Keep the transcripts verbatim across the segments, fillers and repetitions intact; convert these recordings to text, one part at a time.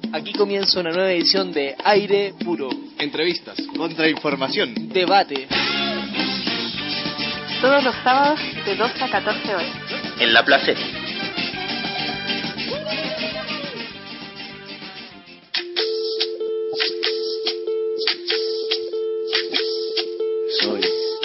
Aquí comienza una nueva edición de Aire Puro. Entrevistas, contrainformación, debate. Todos los sábados de doce a catorce horas. En La Placeta. Soy,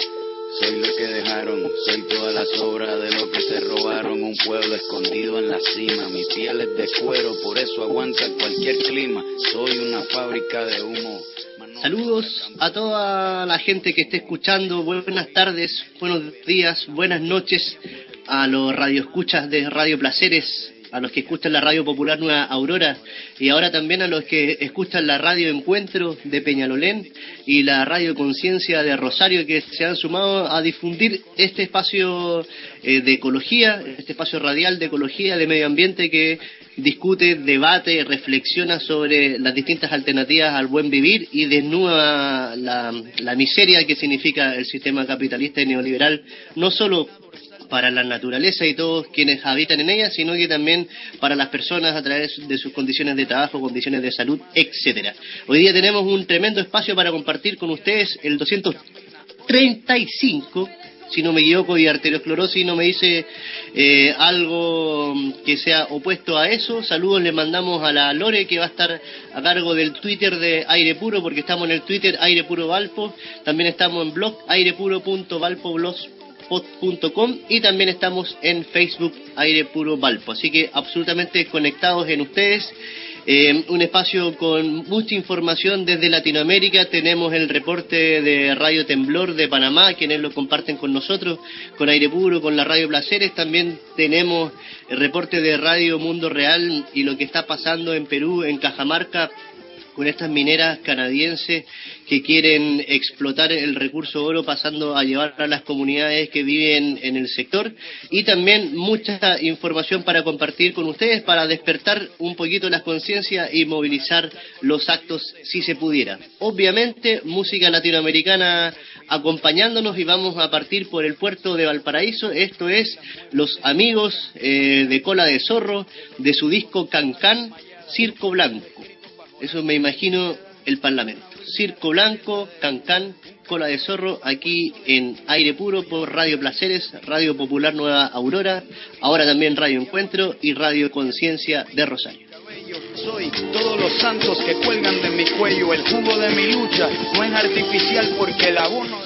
soy lo que dejaron, soy todas las obras de lo que se robaron. Un pueblo escondido en la cima, mi piel es de cuero, por eso aguanta cualquier clima. Soy una fábrica de humo. Saludos a toda la gente que esté escuchando, buenas tardes, buenos días, buenas noches a los radioescuchas de Radio Placeres, a los que escuchan la Radio Popular Nueva Aurora y ahora también a los que escuchan la Radio Encuentro de Peñalolén y la Radio Conciencia de Rosario, que se han sumado a difundir este espacio eh, de ecología, este espacio radial de ecología, de medio ambiente que discute, debate, reflexiona sobre las distintas alternativas al buen vivir y desnuda la, la miseria que significa el sistema capitalista y neoliberal, no solo para la naturaleza y todos quienes habitan en ella, sino que también para las personas a través de sus condiciones de trabajo, condiciones de salud, etcétera. Hoy día tenemos un tremendo espacio para compartir con ustedes el doscientos treinta y cinco, si no me equivoco, y arteriosclerosis no me dice eh, algo que sea opuesto a eso. Saludos les mandamos a la Lore, que va a estar a cargo del Twitter de Aire Puro, porque estamos en el Twitter Aire Puro Valpo, también estamos en blog airepuro punto valpo blogspot punto com y también estamos en Facebook Aire Puro Valpo, así que absolutamente conectados en ustedes. Eh, un espacio con mucha información desde Latinoamérica. Tenemos el reporte de Radio Temblor de Panamá, quienes lo comparten con nosotros, con Aire Puro, con la Radio Placeres. También tenemos el reporte de Radio Mundo Real y lo que está pasando en Perú, en Cajamarca, con estas mineras canadienses que quieren explotar el recurso oro, pasando a llevar a las comunidades que viven en el sector, y también mucha información para compartir con ustedes, para despertar un poquito las conciencias y movilizar los actos si se pudiera. Obviamente, música latinoamericana acompañándonos, y vamos a partir por el puerto de Valparaíso. Esto es Los Amigos eh, de Cola de Zorro, de su disco Cancán, Circo Blanco. Eso me imagino el Parlamento. Circo Blanco, Cancán, Cola de Zorro, aquí en Aire Puro por Radio Placeres, Radio Popular Nueva Aurora, ahora también Radio Encuentro y Radio Conciencia de Rosario. Soy todos los santos que cuelgan de mi cuello, el jugo de mi lucha no es artificial porque el abono...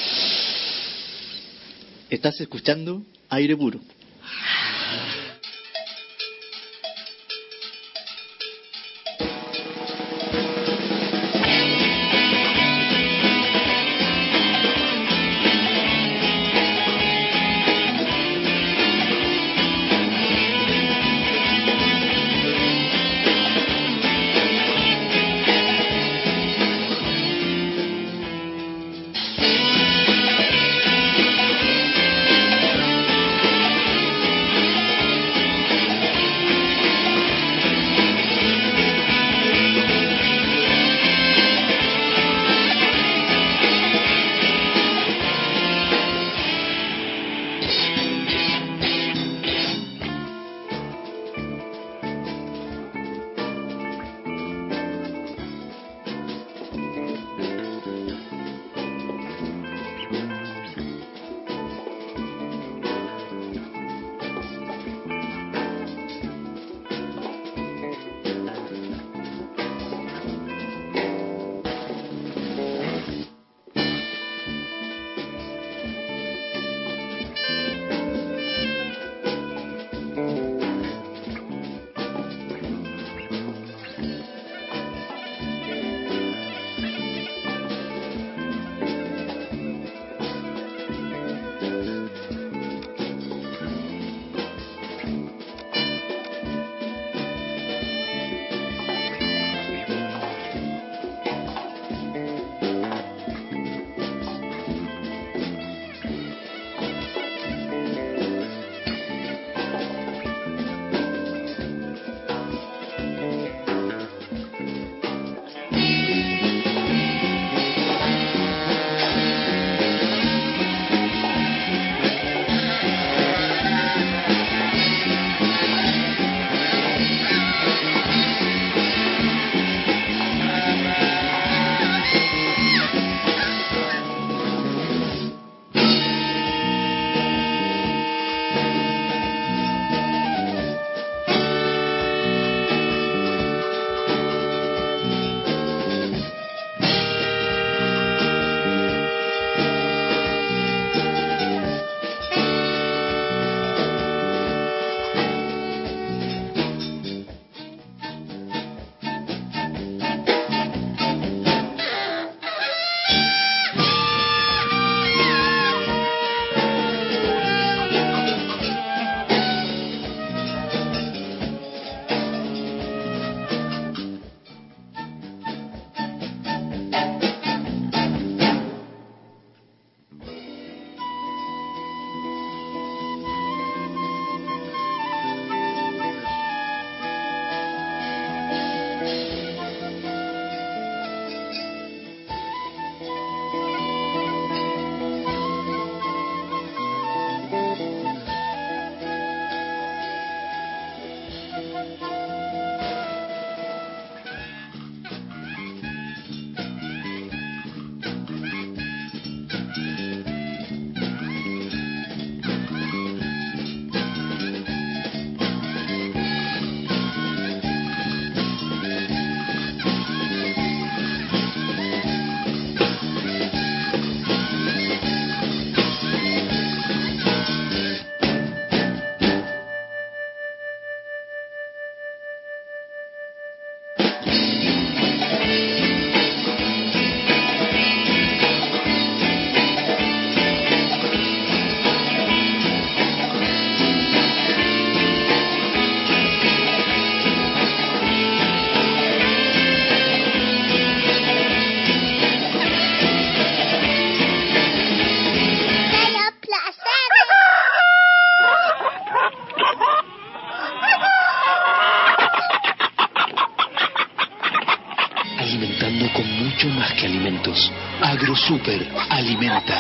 Estás escuchando Aire Puro. mucho más que alimentos. AgroSuper alimenta.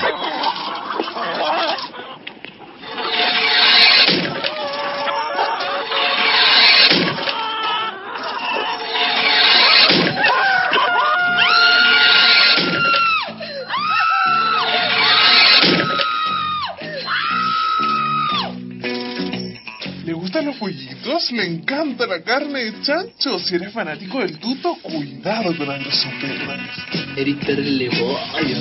¿Le gustan los pollitos? Me encanta la carne de chancho. Si eres fanático del tuto, cuidado con AgroSuper. Eres terrible, pollo.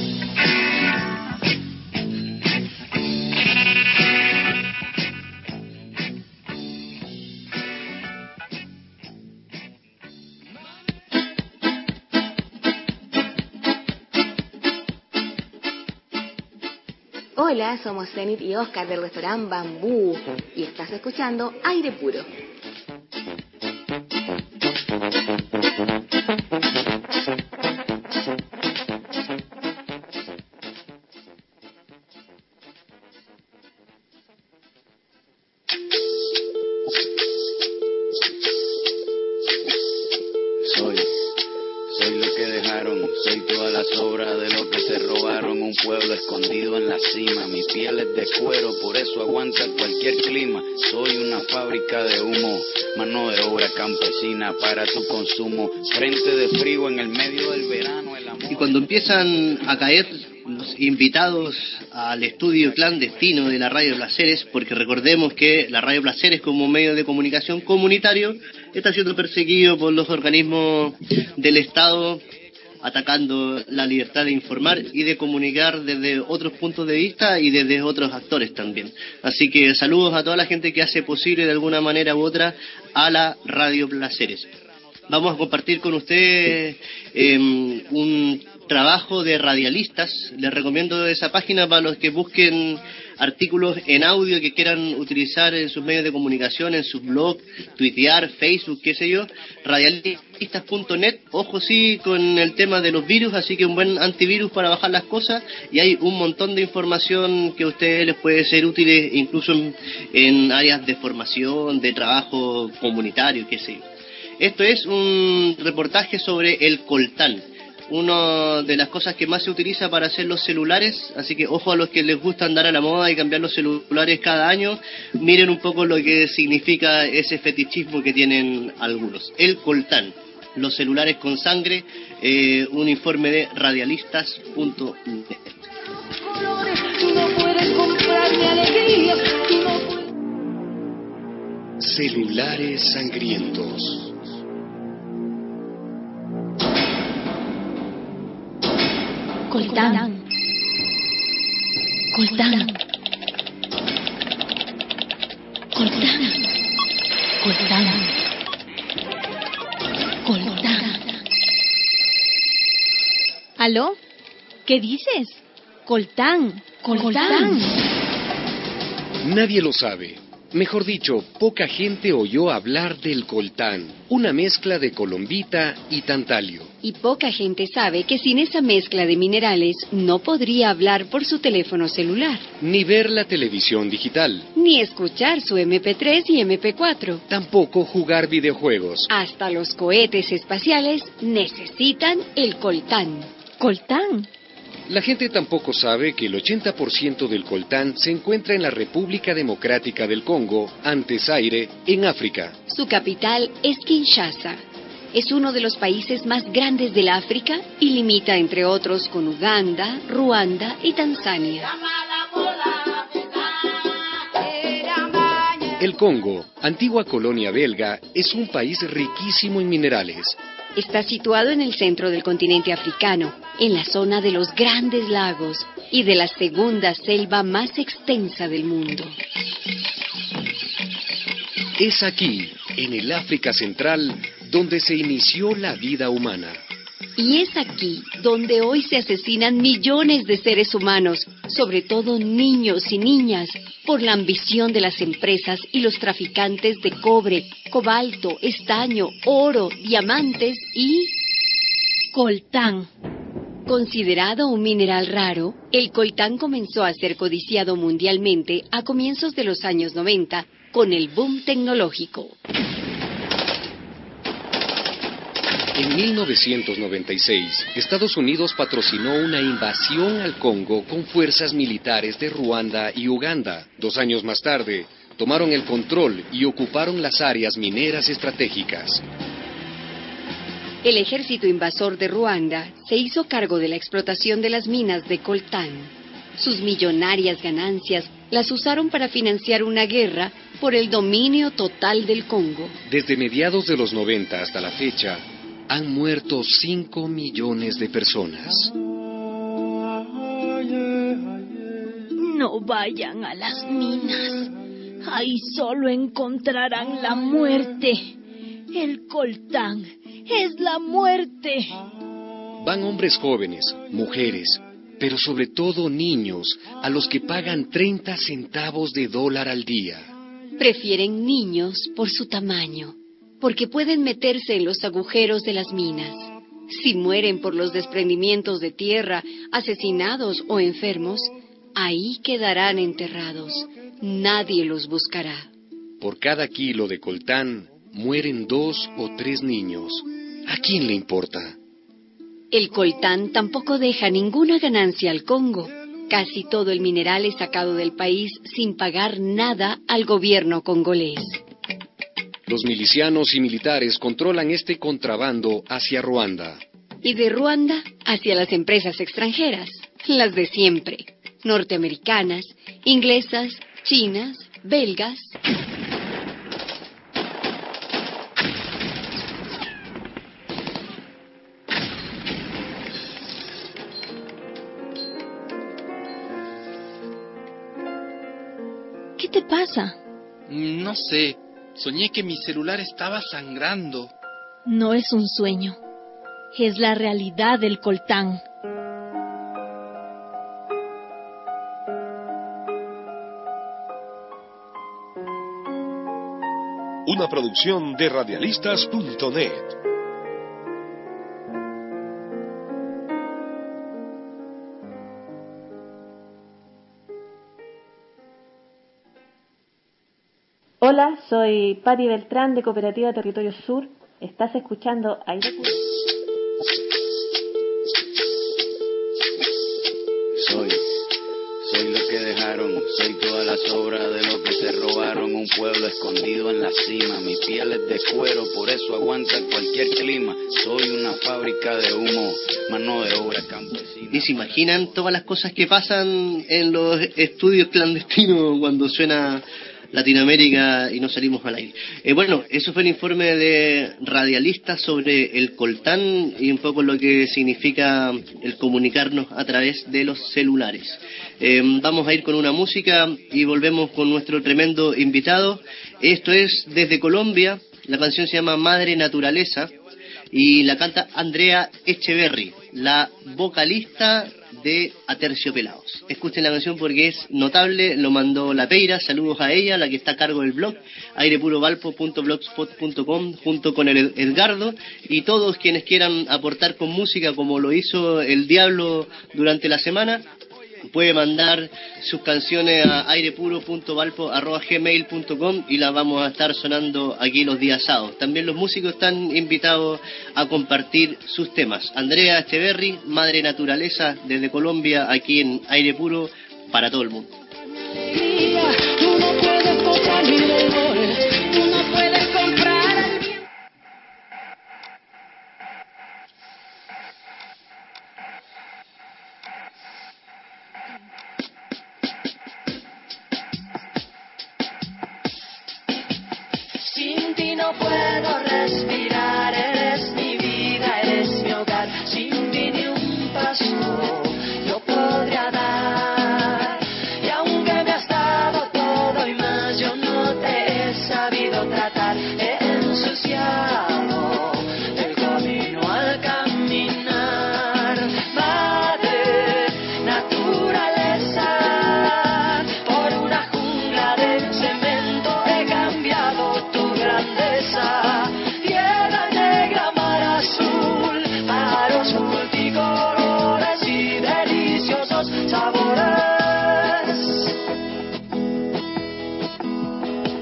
Hola, somos Zenith y Oscar del restaurante Bambú y estás escuchando Aire Puro. Soy, soy lo que dejaron, soy toda la sobra de lo que se robaron, un pueblo escondido en la cima, mi piel es de cuero, por eso aguanta cualquier clima, soy una fábrica de humo, mano de obra campesina para tu consumo, frente de frío en el medio del verano, el amor... Y cuando empiezan a caer los invitados al estudio clandestino de la Radio Placeres, porque recordemos que la Radio Placeres como medio de comunicación comunitario está siendo perseguido por los organismos del Estado, atacando la libertad de informar y de comunicar desde otros puntos de vista y desde otros actores también. Así que saludos a toda la gente que hace posible de alguna manera u otra a la Radio Placeres. Vamos a compartir con ustedes eh, un trabajo de radialistas. Les recomiendo esa página para los que busquen artículos en audio que quieran utilizar en sus medios de comunicación, en sus blogs, tuitear, Facebook, qué sé yo, radialistas punto net. Ojo sí con el tema de los virus, así que un buen antivirus para bajar las cosas, y hay un montón de información que a ustedes les puede ser útil incluso en, en áreas de formación, de trabajo comunitario, qué sé yo. Esto es un reportaje sobre el coltán, una de las cosas que más se utiliza para hacer los celulares, así que ojo a los que les gusta andar a la moda y cambiar los celulares cada año, miren un poco lo que significa ese fetichismo que tienen algunos. El coltán, los celulares con sangre, eh, un informe de radialistas punto net. Celulares sangrientos. Coltán. Coltán. Coltán. Coltán. Coltán. ¿Aló? ¿Qué dices? Coltán. Coltán. Nadie lo sabe. Mejor dicho, poca gente oyó hablar del coltán, una mezcla de colombita y tantalio. Y poca gente sabe que sin esa mezcla de minerales no podría hablar por su teléfono celular. Ni ver la televisión digital. Ni escuchar su eme pe tres y eme pe cuatro. Tampoco jugar videojuegos. Hasta los cohetes espaciales necesitan el coltán. ¿Coltán? La gente tampoco sabe que el ochenta por ciento del coltán se encuentra en la República Democrática del Congo, antes Zaire, en África. Su capital es Kinshasa. Es uno de los países más grandes del África y limita, entre otros, con Uganda, Ruanda y Tanzania. El Congo, antigua colonia belga, es un país riquísimo en minerales. Está situado en el centro del continente africano, en la zona de los Grandes Lagos y de la segunda selva más extensa del mundo. Es aquí, en el África Central, donde se inició la vida humana. Y es aquí donde hoy se asesinan millones de seres humanos, sobre todo niños y niñas, por la ambición de las empresas y los traficantes de cobre, cobalto, estaño, oro, diamantes y... coltán. Considerado un mineral raro, el coltán comenzó a ser codiciado mundialmente a comienzos de los años noventa con el boom tecnológico. En mil novecientos noventa y seis, Estados Unidos patrocinó una invasión al Congo con fuerzas militares de Ruanda y Uganda. Dos años más tarde, tomaron el control y ocuparon las áreas mineras estratégicas. El ejército invasor de Ruanda se hizo cargo de la explotación de las minas de coltán. Sus millonarias ganancias las usaron para financiar una guerra por el dominio total del Congo. Desde mediados de los noventa hasta la fecha, han muerto cinco millones de personas. No vayan a las minas. Ahí solo encontrarán la muerte. El coltán es la muerte. Van hombres jóvenes, mujeres, pero sobre todo niños, a los que pagan treinta centavos de dólar al día. Prefieren niños por su tamaño, porque pueden meterse en los agujeros de las minas. Si mueren por los desprendimientos de tierra, asesinados o enfermos, ahí quedarán enterrados. Nadie los buscará. Por cada kilo de coltán, mueren dos o tres niños. ¿A quién le importa? El coltán tampoco deja ninguna ganancia al Congo. Casi todo el mineral es sacado del país sin pagar nada al gobierno congolés. Los milicianos y militares controlan este contrabando hacia Ruanda. Y de Ruanda hacia las empresas extranjeras, las de siempre, norteamericanas, inglesas, chinas, belgas. ¿Qué te pasa? No sé. Soñé que mi celular estaba sangrando. No es un sueño. Es la realidad del coltán. Una producción de radialistas punto net. Hola, soy Patti Beltrán de Cooperativa Territorio Sur. Estás escuchando Aire Puro. Soy, soy lo que dejaron, soy toda la sobra de lo que se robaron, un pueblo escondido en la cima, mi piel es de cuero, por eso aguanta cualquier clima, soy una fábrica de humo, mano de obra campesina. ¿Y se imaginan todas las cosas que pasan en los estudios clandestinos cuando suena Latinoamérica y no salimos al aire? Eh, bueno, eso fue el informe de Radialistas sobre el coltán y un poco lo que significa el comunicarnos a través de los celulares. Eh, vamos a ir con una música y volvemos con nuestro tremendo invitado. Esto es desde Colombia, la canción se llama Madre Naturaleza y la canta Andrea Echeverry, la vocalista de Aterciopelados. Escuchen la canción porque es notable, lo mandó La Peira, saludos a ella, la que está a cargo del blog airepurovalpo punto blogspot punto com, junto con el Edgardo y todos quienes quieran aportar con música como lo hizo el Diablo durante la semana. Puede mandar sus canciones a airepuro punto valpo arroba gmail punto com y las vamos a estar sonando aquí los días sábados. También los músicos están invitados a compartir sus temas. Andrea Echeverry, Madre Naturaleza, desde Colombia, aquí en Aire Puro, para todo el mundo. Tú no puedes comprar mis dolores, tú no puedes comprar al bien. Sin ti no puedo respirar, eres mi vida, eres mi hogar. Sin ti ni un paso yo podría dar. Y aunque me has dado todo y más, yo no te he sabido tratar. He ensuciado el camino al caminar. Madre naturaleza, por una jungla de cemento he cambiado tu grandeza.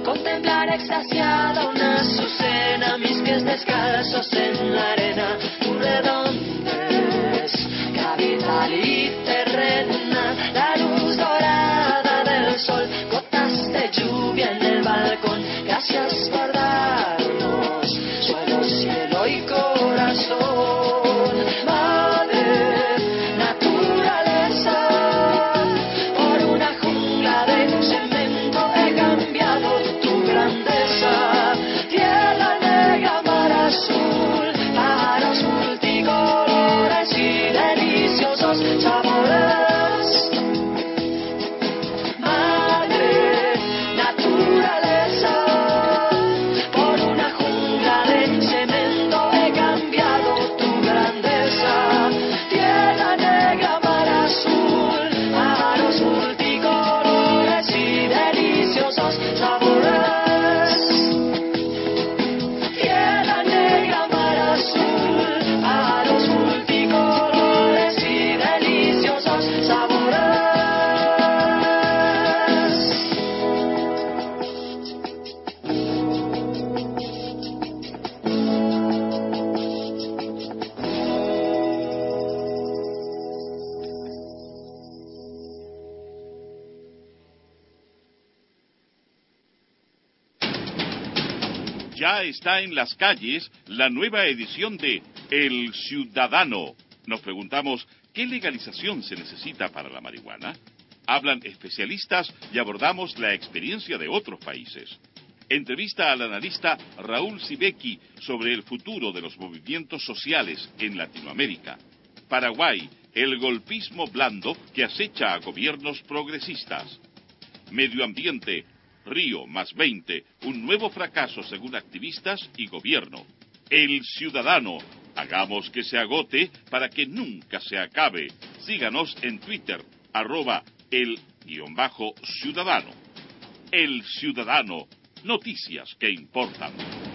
contemplar extasiada una azucena, mis pies descalzos en la arena, tu redondez, capital y terrena, la luz dorada del sol, gotas de lluvia en el balcón, gracias por darnos suelo, cielo y corazón, madre naturaleza, por una jungla de cemento he cambiado tu grandeza, tierra negra, mar azul, pájaros multicolores y deliciosos sabores, madre naturaleza, por una jungla de cemento he cambiado tu grandeza, tierra negra, mar azul, pájaros multicolores y deliciosos sabores, tierra negra, mar azul, pájaros multicolores y deliciosos sabores. Ya está en las calles la nueva edición de El Ciudadano. Nos preguntamos, ¿qué legalización se necesita para la marihuana? Hablan especialistas y abordamos la experiencia de otros países. Entrevista al analista Raúl Sibeki sobre el futuro de los movimientos sociales en Latinoamérica. Paraguay, el golpismo blando que acecha a gobiernos progresistas. Medio ambiente, Río más veinte, un nuevo fracaso según activistas y gobierno. El Ciudadano, hagamos que se agote para que nunca se acabe. Síganos en Twitter, arroba el guión bajo ciudadano. El Ciudadano, noticias que importan.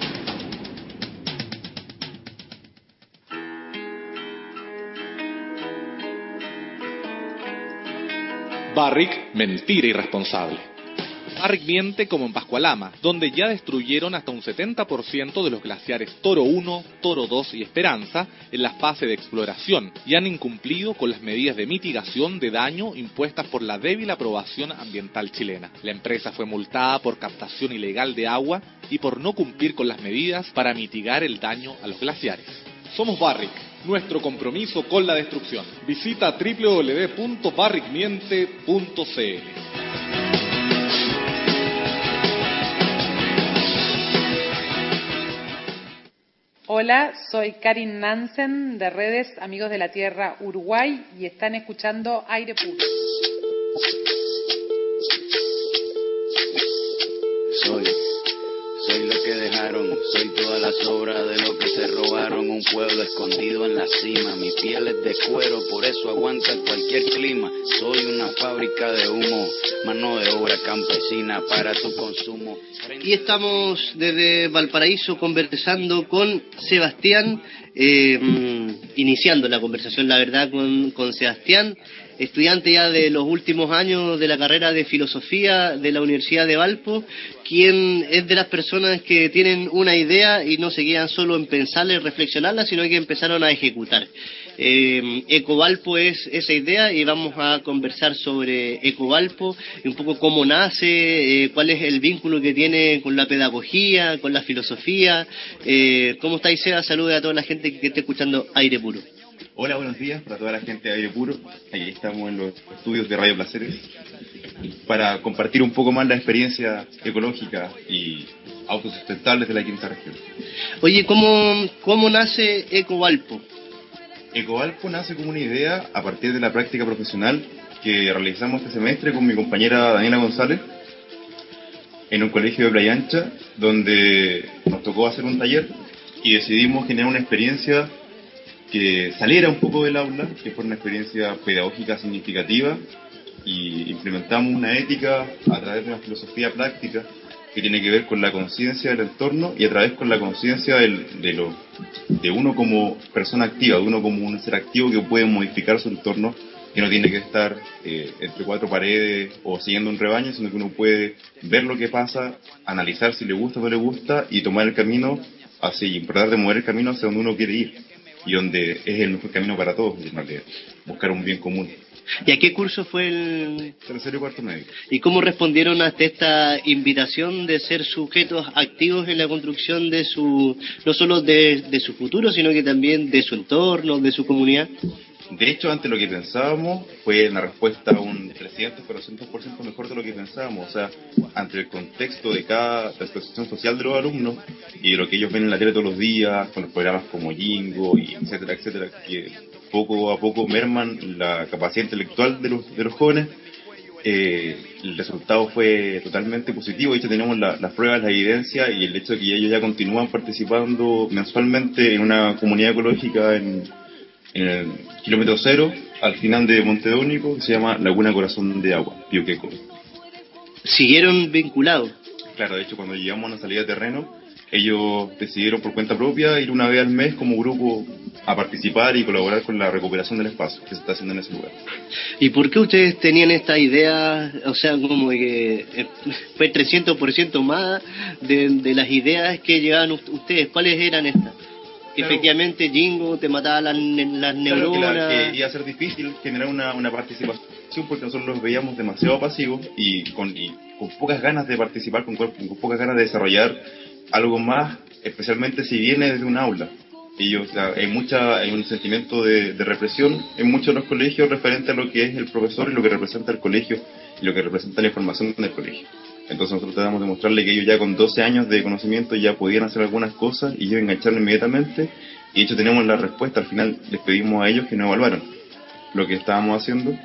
Barrick, mentira irresponsable. Barrick miente como en Pascualama, donde ya destruyeron hasta un setenta por ciento de los glaciares Toro uno, Toro dos y Esperanza en la fase de exploración y han incumplido con las medidas de mitigación de daño impuestas por la débil aprobación ambiental chilena. La empresa fue multada por captación ilegal de agua y por no cumplir con las medidas para mitigar el daño a los glaciares. Somos Barrick, nuestro compromiso con la destrucción. Visita doble u doble u doble u punto barrick miente punto c l. Hola, soy Karin Nansen de Redes Amigos de la Tierra Uruguay y están escuchando Aire Puro. Soy, soy lo que dejaron, soy toda la sobra de lo que se robaron, un pueblo escondido en la cima, mi piel es de cuero, por eso aguanta cualquier clima, soy una fábrica de humo, mano de obra campesina para tu consumo. Y estamos desde Valparaíso conversando con Sebastián, eh, iniciando la conversación, la verdad, con, con Sebastián, estudiante ya de los últimos años de la carrera de Filosofía de la Universidad de Valpo, quien es de las personas que tienen una idea y no se quedan solo en pensarla y reflexionarla, sino que empezaron a ejecutar. Eh, Ecovalpo es esa idea y vamos a conversar sobre Ecovalpo y un poco cómo nace, eh, cuál es el vínculo que tiene con la pedagogía, con la filosofía. Eh, ¿Cómo estáis, Seba? Saludos a toda la gente que esté escuchando Aire Puro. Hola, buenos días para toda la gente de Aire Puro. Aquí estamos en los estudios de Radio Placeres para compartir un poco más la experiencia ecológica y autosustentables de la quinta región. Oye, ¿cómo, cómo nace Ecovalpo? Ecovalpo nace como una idea a partir de la práctica profesional que realizamos este semestre con mi compañera Daniela González en un colegio de Playa Ancha, donde nos tocó hacer un taller y decidimos generar una experiencia que saliera un poco del aula, que fuera una experiencia pedagógica significativa, y implementamos una ética a través de una filosofía práctica que tiene que ver con la conciencia del entorno y a través con la conciencia del, de, lo, de uno como persona activa, de uno como un ser activo que puede modificar su entorno que no tiene que estar eh, entre cuatro paredes o siguiendo un rebaño, sino que uno puede ver lo que pasa, analizar si le gusta o no le gusta y tomar el camino así, tratar de mover el camino hacia donde uno quiere ir y donde es el mejor camino para todos, en realidad, buscar un bien común. ¿Y a qué curso fue el...? Tercero y cuarto medio. ¿Y cómo respondieron ante esta invitación de ser sujetos activos en la construcción de su, no solo de, de su futuro, sino que también de su entorno, de su comunidad? De hecho, ante lo que pensábamos, fue una respuesta un trescientos, cuatrocientos por ciento mejor de lo que pensábamos. O sea, ante el contexto de cada la situación social de los alumnos y de lo que ellos ven en la tele todos los días, con los programas como Jingo, y etcétera, etcétera, que poco a poco merman la capacidad intelectual de los, de los jóvenes, eh, el resultado fue totalmente positivo. De hecho, tenemos la, las pruebas, la evidencia y el hecho de que ellos ya continúan participando mensualmente en una comunidad ecológica en... en el kilómetro cero, al final de Montedónico, que se llama Laguna Corazón de Agua, Pioqueco. ¿Siguieron vinculados? Claro, de hecho, cuando llegamos a una salida de terreno, ellos decidieron por cuenta propia ir una vez al mes como grupo a participar y colaborar con la recuperación del espacio que se está haciendo en ese lugar. ¿Y por qué ustedes tenían esta idea, o sea, como que eh, fue trescientos por ciento más de, de las ideas que llevaban ustedes? ¿Cuáles eran estas? Que claro, efectivamente Jingo te mataba las, las neuronas. Claro que, la, que iba a ser difícil generar una, una participación porque nosotros los veíamos demasiado pasivos y con, y con pocas ganas de participar, con, con pocas ganas de desarrollar algo más, especialmente si viene desde un aula. Y o sea, hay mucha hay un sentimiento de, de represión en muchos de los colegios referente a lo que es el profesor y lo que representa el colegio y lo que representa la información del colegio. Entonces nosotros tratamos de mostrarle que ellos ya con doce años de conocimiento ya podían hacer algunas cosas y ellos engancharon inmediatamente, y de hecho tenemos la respuesta. Al final les pedimos a ellos que nos evaluaran lo que estábamos haciendo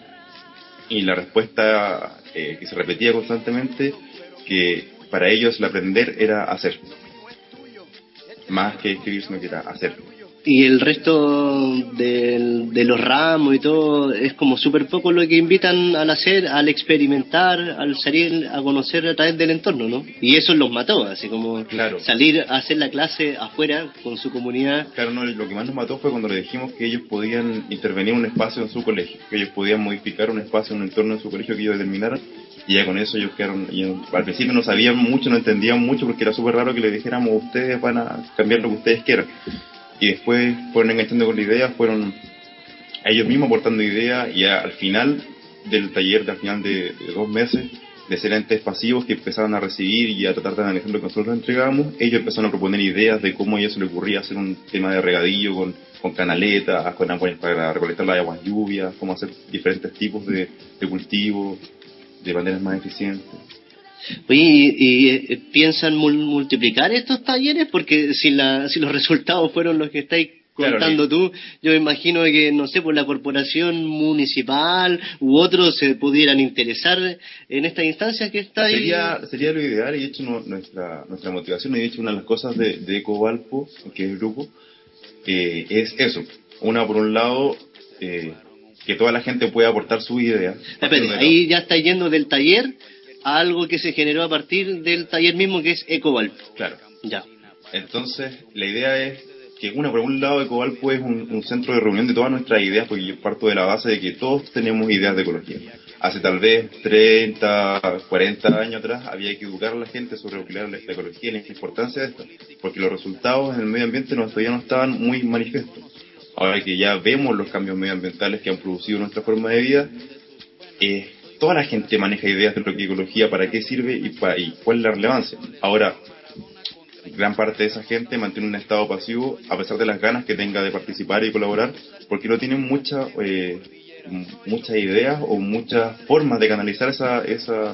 y la respuesta eh, que se repetía constantemente, que para ellos el aprender era hacer, más que escribir, sino que era hacer. Y el resto de, de los ramos y todo es como súper poco lo que invitan al hacer, al experimentar, al salir a conocer a través del entorno, ¿no? Y eso los mató, así como claro, salir a hacer la clase afuera con su comunidad. Claro, no, lo que más nos mató fue cuando le dijimos que ellos podían intervenir un espacio en su colegio, que ellos podían modificar un espacio, un entorno en su colegio que ellos determinaran, y ya con eso ellos quedaron, y al principio no sabían mucho, no entendían mucho, porque era súper raro que les dijéramos ustedes van a cambiar lo que ustedes quieran. Y después fueron enganchando con la idea, fueron a ellos mismos aportando ideas, y a, al final del taller, al final de, de dos meses, de ser entes pasivos que empezaban a recibir y a tratar de analizar lo que nosotros entregábamos, ellos empezaron a proponer ideas de cómo a ellos se les ocurría hacer un tema de regadillo con, con canaletas, con aguas para recolectar las aguas lluvias, cómo hacer diferentes tipos de, de cultivos de maneras más eficientes. Oye, ¿y, y piensan multiplicar estos talleres? Porque si, la, si los resultados fueron los que estáis contando claro, tú, yo me imagino que, no sé, por la corporación municipal u otros se pudieran interesar en estas instancias que estáis... Sería, sería lo ideal, y de hecho no, nuestra, nuestra motivación, y de hecho una de las cosas de, de Ecovalpo, que es el grupo, eh, es eso. Una, por un lado, eh, que toda la gente pueda aportar su idea. Espérate, ahí ya está yendo del taller a algo que se generó a partir del taller mismo, que es Ecovalpo. Claro. Ya. Entonces, la idea es que, una, por un lado, Ecovalpo es un, un centro de reunión de todas nuestras ideas, porque yo parto de la base de que todos tenemos ideas de ecología. Hace tal vez treinta, cuarenta años atrás había que educar a la gente sobre lo que era la ecología y la importancia de esto, porque los resultados en el medio ambiente no, todavía no estaban muy manifiestos. Ahora que ya vemos los cambios medioambientales que han producido nuestra forma de vida, eh, toda la gente maneja ideas de lo que es ecología, para qué sirve y, para, y cuál es la relevancia. Ahora, gran parte de esa gente mantiene un estado pasivo a pesar de las ganas que tenga de participar y colaborar, porque no tienen mucha, eh, muchas ideas o muchas formas de canalizar esa, esa,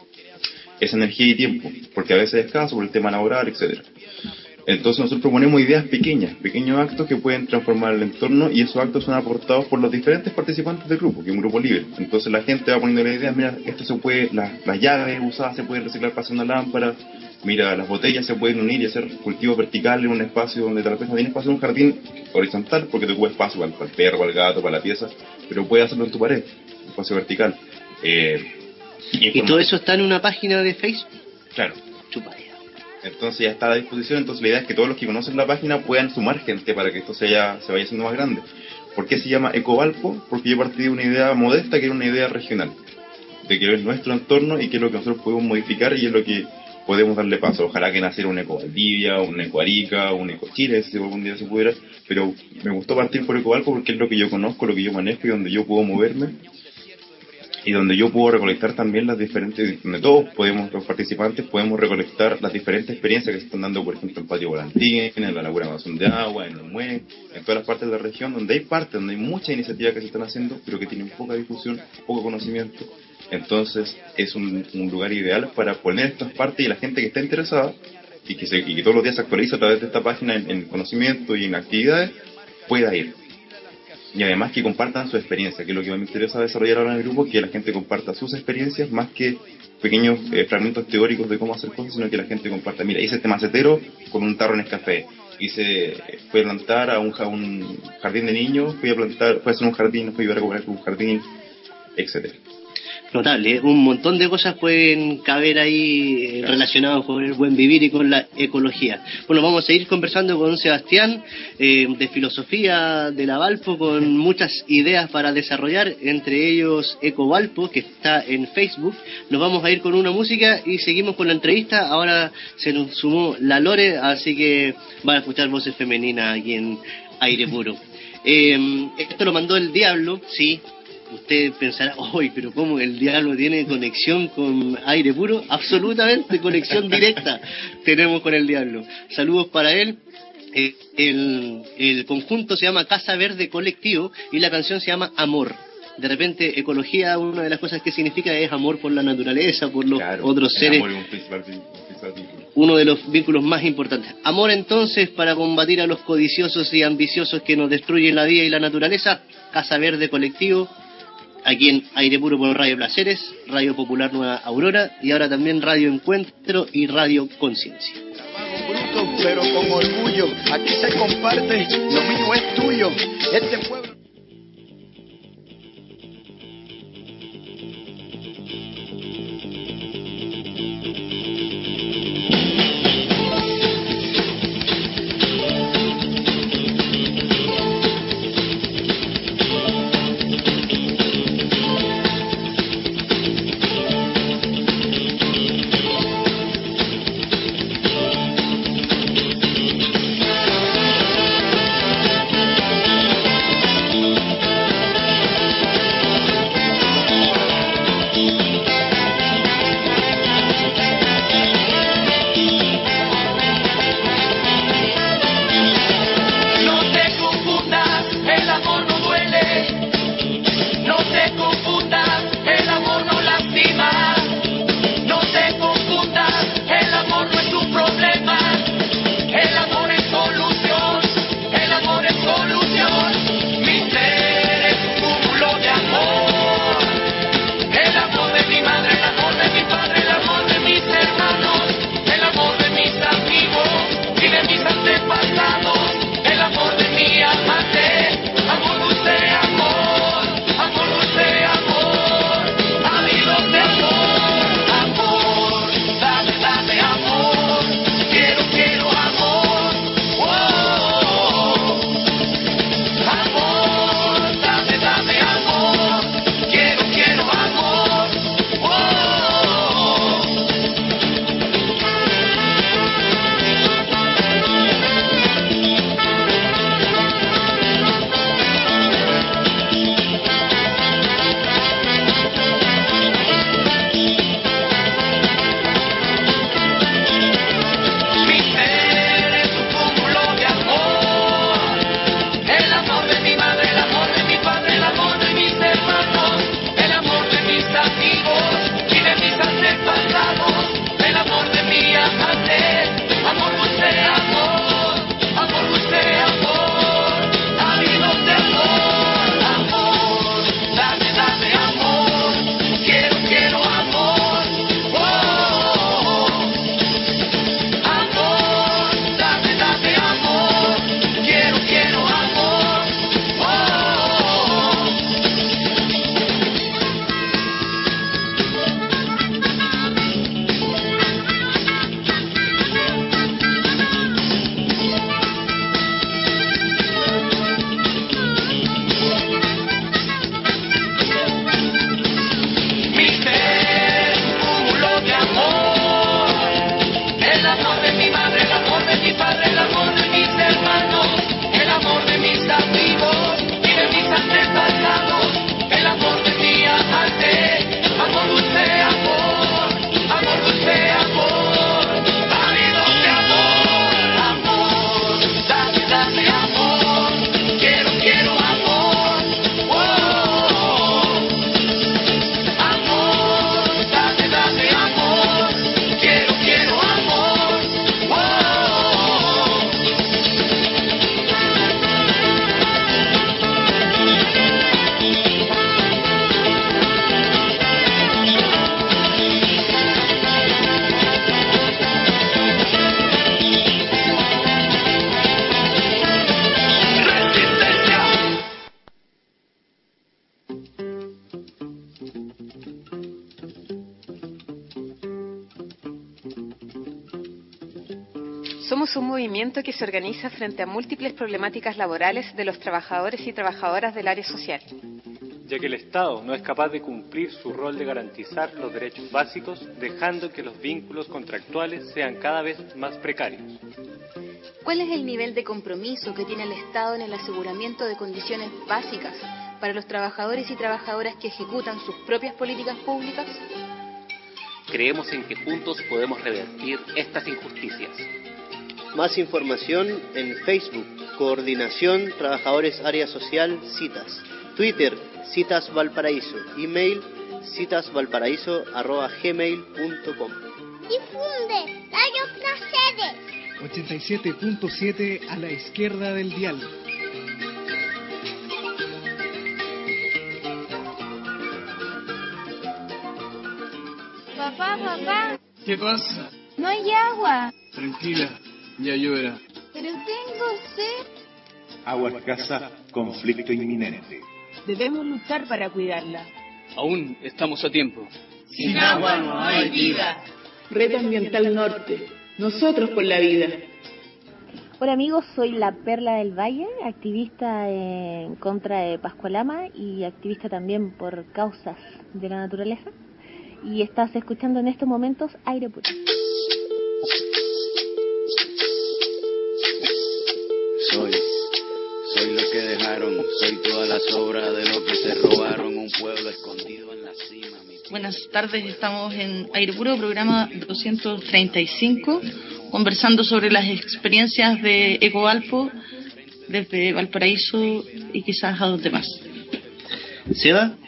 esa energía y tiempo, porque a veces es escaso por el tema laboral, etcétera. Entonces nosotros proponemos ideas pequeñas, pequeños actos que pueden transformar el entorno, y esos actos son aportados por los diferentes participantes del grupo, que es un grupo libre. Entonces la gente va poniendo la idea, mira, esto se puede, las, las llaves usadas se pueden reciclar para hacer una lámpara, mira, las botellas se pueden unir y hacer cultivos verticales en un espacio donde tal vez no tiene espacio en un jardín horizontal, porque te ocupa espacio para, para el perro, para el gato, para la pieza, pero puedes hacerlo en tu pared, un espacio vertical. Eh, ¿Y todo eso está en una página de Facebook? Claro. Chupaya. Entonces ya está a la disposición. Entonces la idea es que todos los que conocen la página puedan sumar gente para que esto se, haya, se vaya haciendo más grande. ¿Por qué se llama Ecovalpo? Porque yo partí de una idea modesta que era una idea regional, de que es nuestro entorno y que es lo que nosotros podemos modificar y es lo que podemos darle paso. Ojalá que naciera un Eco Valdivia, un Eco Arica, un Eco Chile, si algún día se pudiera, pero me gustó partir por Ecovalpo porque es lo que yo conozco, lo que yo manejo y donde yo puedo moverme y donde yo puedo recolectar también las diferentes, donde todos podemos, los participantes podemos recolectar las diferentes experiencias que se están dando, por ejemplo, en Patio Volantín, en la Laguna Amazon de Agua, en el Mue, en todas las partes de la región, donde hay partes, donde hay muchas iniciativas que se están haciendo, pero que tienen poca difusión, poco conocimiento. Entonces es un, un lugar ideal para poner estas partes y la gente que está interesada y que, se, y que todos los días se actualiza a través de esta página en, en conocimiento y en actividades, pueda ir. Y además que compartan su experiencia, que es lo que me interesa desarrollar ahora en el grupo, que la gente comparta sus experiencias más que pequeños eh, fragmentos teóricos de cómo hacer cosas, sino que la gente comparta, mira, hice este macetero con un tarro en Nescafé, hice, fui a plantar a un, a un jardín de niños, fui a plantar, fui a hacer un jardín, fui a recuperar un jardín, etcétera. Notable, ¿eh? Un montón de cosas pueden caber ahí eh, relacionadas con el buen vivir y con la ecología. Bueno, vamos a seguir conversando con Sebastián eh, de filosofía de la Valpo, con muchas ideas para desarrollar, entre ellos Ecovalpo, que está en Facebook. Nos vamos a ir con una música y seguimos con la entrevista. Ahora se nos sumó la Lore, así que van a escuchar voces femeninas aquí en Aire Puro. Eh, esto lo mandó el Diablo, sí. Usted pensará, ¡ay, pero cómo el Diablo tiene conexión con Aire Puro! Absolutamente, conexión directa tenemos con el Diablo. Saludos para él. Eh, el, el conjunto se llama Casa Verde Colectivo y la canción se llama Amor. De repente, ecología, una de las cosas que significa es amor por la naturaleza, por los claro, otros seres. Amor es un principal, principal uno de los vínculos más importantes. Amor, entonces, para combatir a los codiciosos y ambiciosos que nos destruyen la vida y la naturaleza. Casa Verde Colectivo, aquí en Aire Puro por Radio Placeres, Radio Popular Nueva Aurora y ahora también Radio Encuentro y Radio Conciencia. Bruto, pero con orgullo, aquí se comparte, lo mío es tuyo, este pueblo. Somos un movimiento que se organiza frente a múltiples problemáticas laborales de los trabajadores y trabajadoras del área social. Ya que el Estado no es capaz de cumplir su rol de garantizar los derechos básicos, dejando que los vínculos contractuales sean cada vez más precarios. ¿Cuál es el nivel de compromiso que tiene el Estado en el aseguramiento de condiciones básicas para los trabajadores y trabajadoras que ejecutan sus propias políticas públicas? Creemos en que juntos podemos revertir estas injusticias. Más información en Facebook, Coordinación Trabajadores Área Social, Citas. Twitter, Citas Valparaíso. Email, citasvalparaíso arroba gmail punto com. Difunde Radio Placeres. ochenta y siete punto siete a la izquierda del dial. Papá, papá. ¿Qué pasa? No hay agua. Tranquila, ya lloverá. Pero tengo sed. Agua escasa, conflicto inminente. Debemos luchar para cuidarla. Aún estamos a tiempo. Sin agua no hay vida. Red Ambiental Norte. Nosotros por la vida. Hola amigos, soy la Perla del Valle, activista en contra de Pascualama y activista también por causas de la naturaleza. Y estás escuchando en estos momentos Aire Puro. Soy, soy lo que dejaron, soy toda la sobra de lo que se robaron, un pueblo escondido en la cima. Buenas tardes, estamos en Aire Puro, programa doscientos treinta y cinco, conversando sobre las experiencias de Ecoalpo desde Valparaíso y quizás a donde más. Seba,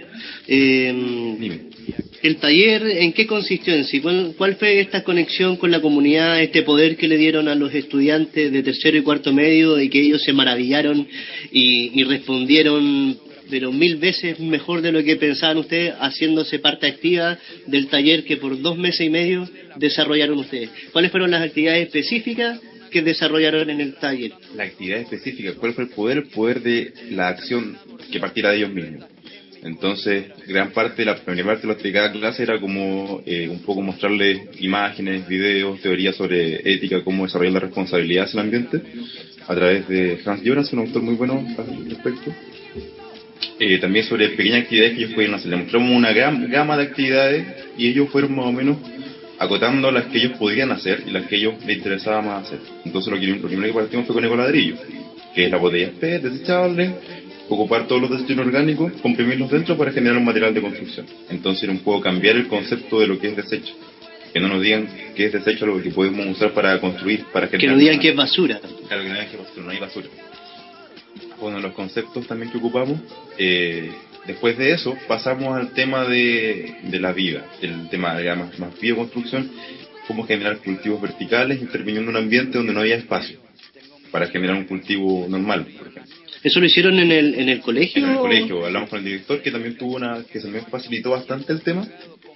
eh, el taller, ¿en qué consistió en sí? ¿Cuál, ¿Cuál fue esta conexión con la comunidad, este poder que le dieron a los estudiantes de tercero y cuarto medio y que ellos se maravillaron y, y respondieron pero mil veces mejor de lo que pensaban ustedes, haciéndose parte activa del taller que por dos meses y medio desarrollaron ustedes? ¿Cuáles fueron las actividades específicas que desarrollaron en el taller? La actividad específica, ¿cuál fue el poder? El poder de la acción que partiera de ellos mismos. Entonces, gran parte, la primera parte de, la, de cada clase era como eh, un poco mostrarles imágenes, videos, teorías sobre ética, cómo desarrollar la responsabilidad hacia el ambiente, a través de Hans Jonas, un autor muy bueno al respecto. Eh, también sobre pequeñas actividades que ellos podían hacer. Les mostramos una gran gama de actividades y ellos fueron más o menos acotando las que ellos podían hacer y las que a ellos les interesaba más hacer. Entonces lo, que, lo primero que partimos fue con ecoladrillo, que es la botella P E T desechable, ocupar todos los desechos inorgánicos, comprimirlos dentro para generar un material de construcción. Entonces era un poco cambiar el concepto de lo que es desecho. Que no nos digan que es desecho lo que podemos usar para construir, para generar... Que nos digan una... que es basura. Claro, que no digan que es basura, no hay basura. Uno de los conceptos también que ocupamos. Eh, después de eso pasamos al tema de, de la vida, el tema de más, más bioconstrucción, cómo generar cultivos verticales interviniendo en un ambiente donde no había espacio para generar un cultivo normal, por ejemplo. ¿Eso lo hicieron en el en el colegio? En el colegio, hablamos con el director que también tuvo una, que también facilitó bastante el tema,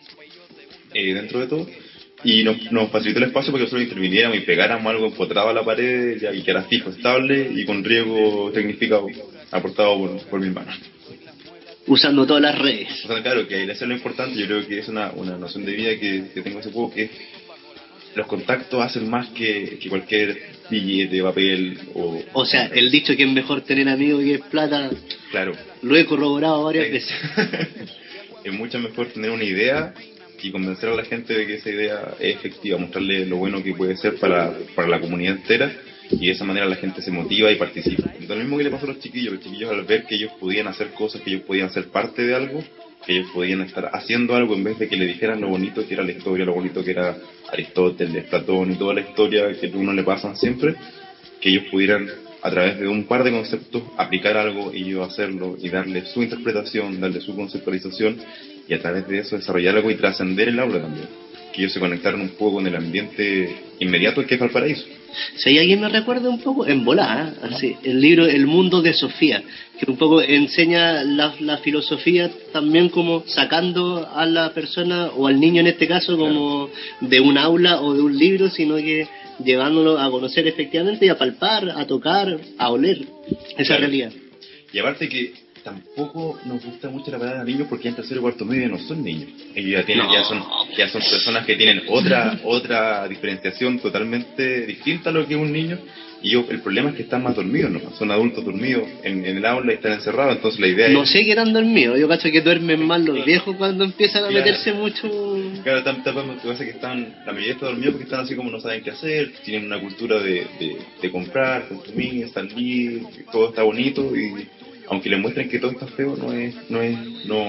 eh, dentro de todo, y nos, nos facilitó el espacio para que nosotros interviniéramos y pegáramos algo empotrado a la pared ya, y que era fijo, estable y con riego tecnificado, aportado por, por mis manos. Usando todas las redes. O sea, claro, que eso es lo importante. Yo creo que es una, una noción de vida que, que tengo hace poco, que los contactos hacen más que, que cualquier billete, papel o... O sea, el dicho que es mejor tener amigos que es plata, claro, lo he corroborado varias es, veces. Es mucho mejor tener una idea y convencer a la gente de que esa idea es efectiva, mostrarle lo bueno que puede ser para, para la comunidad entera, y de esa manera la gente se motiva y participa. Entonces, lo mismo que le pasó a los chiquillos, los chiquillos al ver que ellos podían hacer cosas, que ellos podían ser parte de algo, que ellos podían estar haciendo algo en vez de que le dijeran lo bonito que era la historia, lo bonito que era Aristóteles, Platón y toda la historia que a uno le pasan siempre, que ellos pudieran a través de un par de conceptos aplicar algo y ellos hacerlo y darle su interpretación, darle su conceptualización, y a través de eso desarrollar algo y trascender el aula también, que ellos se conectaron un poco con el ambiente inmediato que es Valparaíso. Si alguien me recuerda un poco, en volada, ¿eh? Así, el libro El Mundo de Sofía, que un poco enseña la, la filosofía también como sacando a la persona, o al niño en este caso, como de un aula o de un libro, sino que llevándolo a conocer efectivamente y a palpar, a tocar, a oler esa claro. realidad. Y aparte que tampoco nos gusta mucho la palabra niños porque ya en tercero y cuarto medio no son niños. Ellos ya tienen, No. ya son, ya son personas que tienen otra, otra diferenciación totalmente distinta a lo que es un niño. Y yo, el problema es que están más dormidos, ¿no? Son adultos dormidos en, en el aula y están encerrados, entonces la idea No es... sé qué eran dormidos, yo cacho que duermen más los viejos cuando empiezan a Claro. meterse mucho... Claro, están, están, lo que pasa es que están, la mayoría está dormidos porque están así como no saben qué hacer, tienen una cultura de, de, de comprar, consumir, salir, todo está bonito y aunque les muestren que todo está feo, no es, no es, no,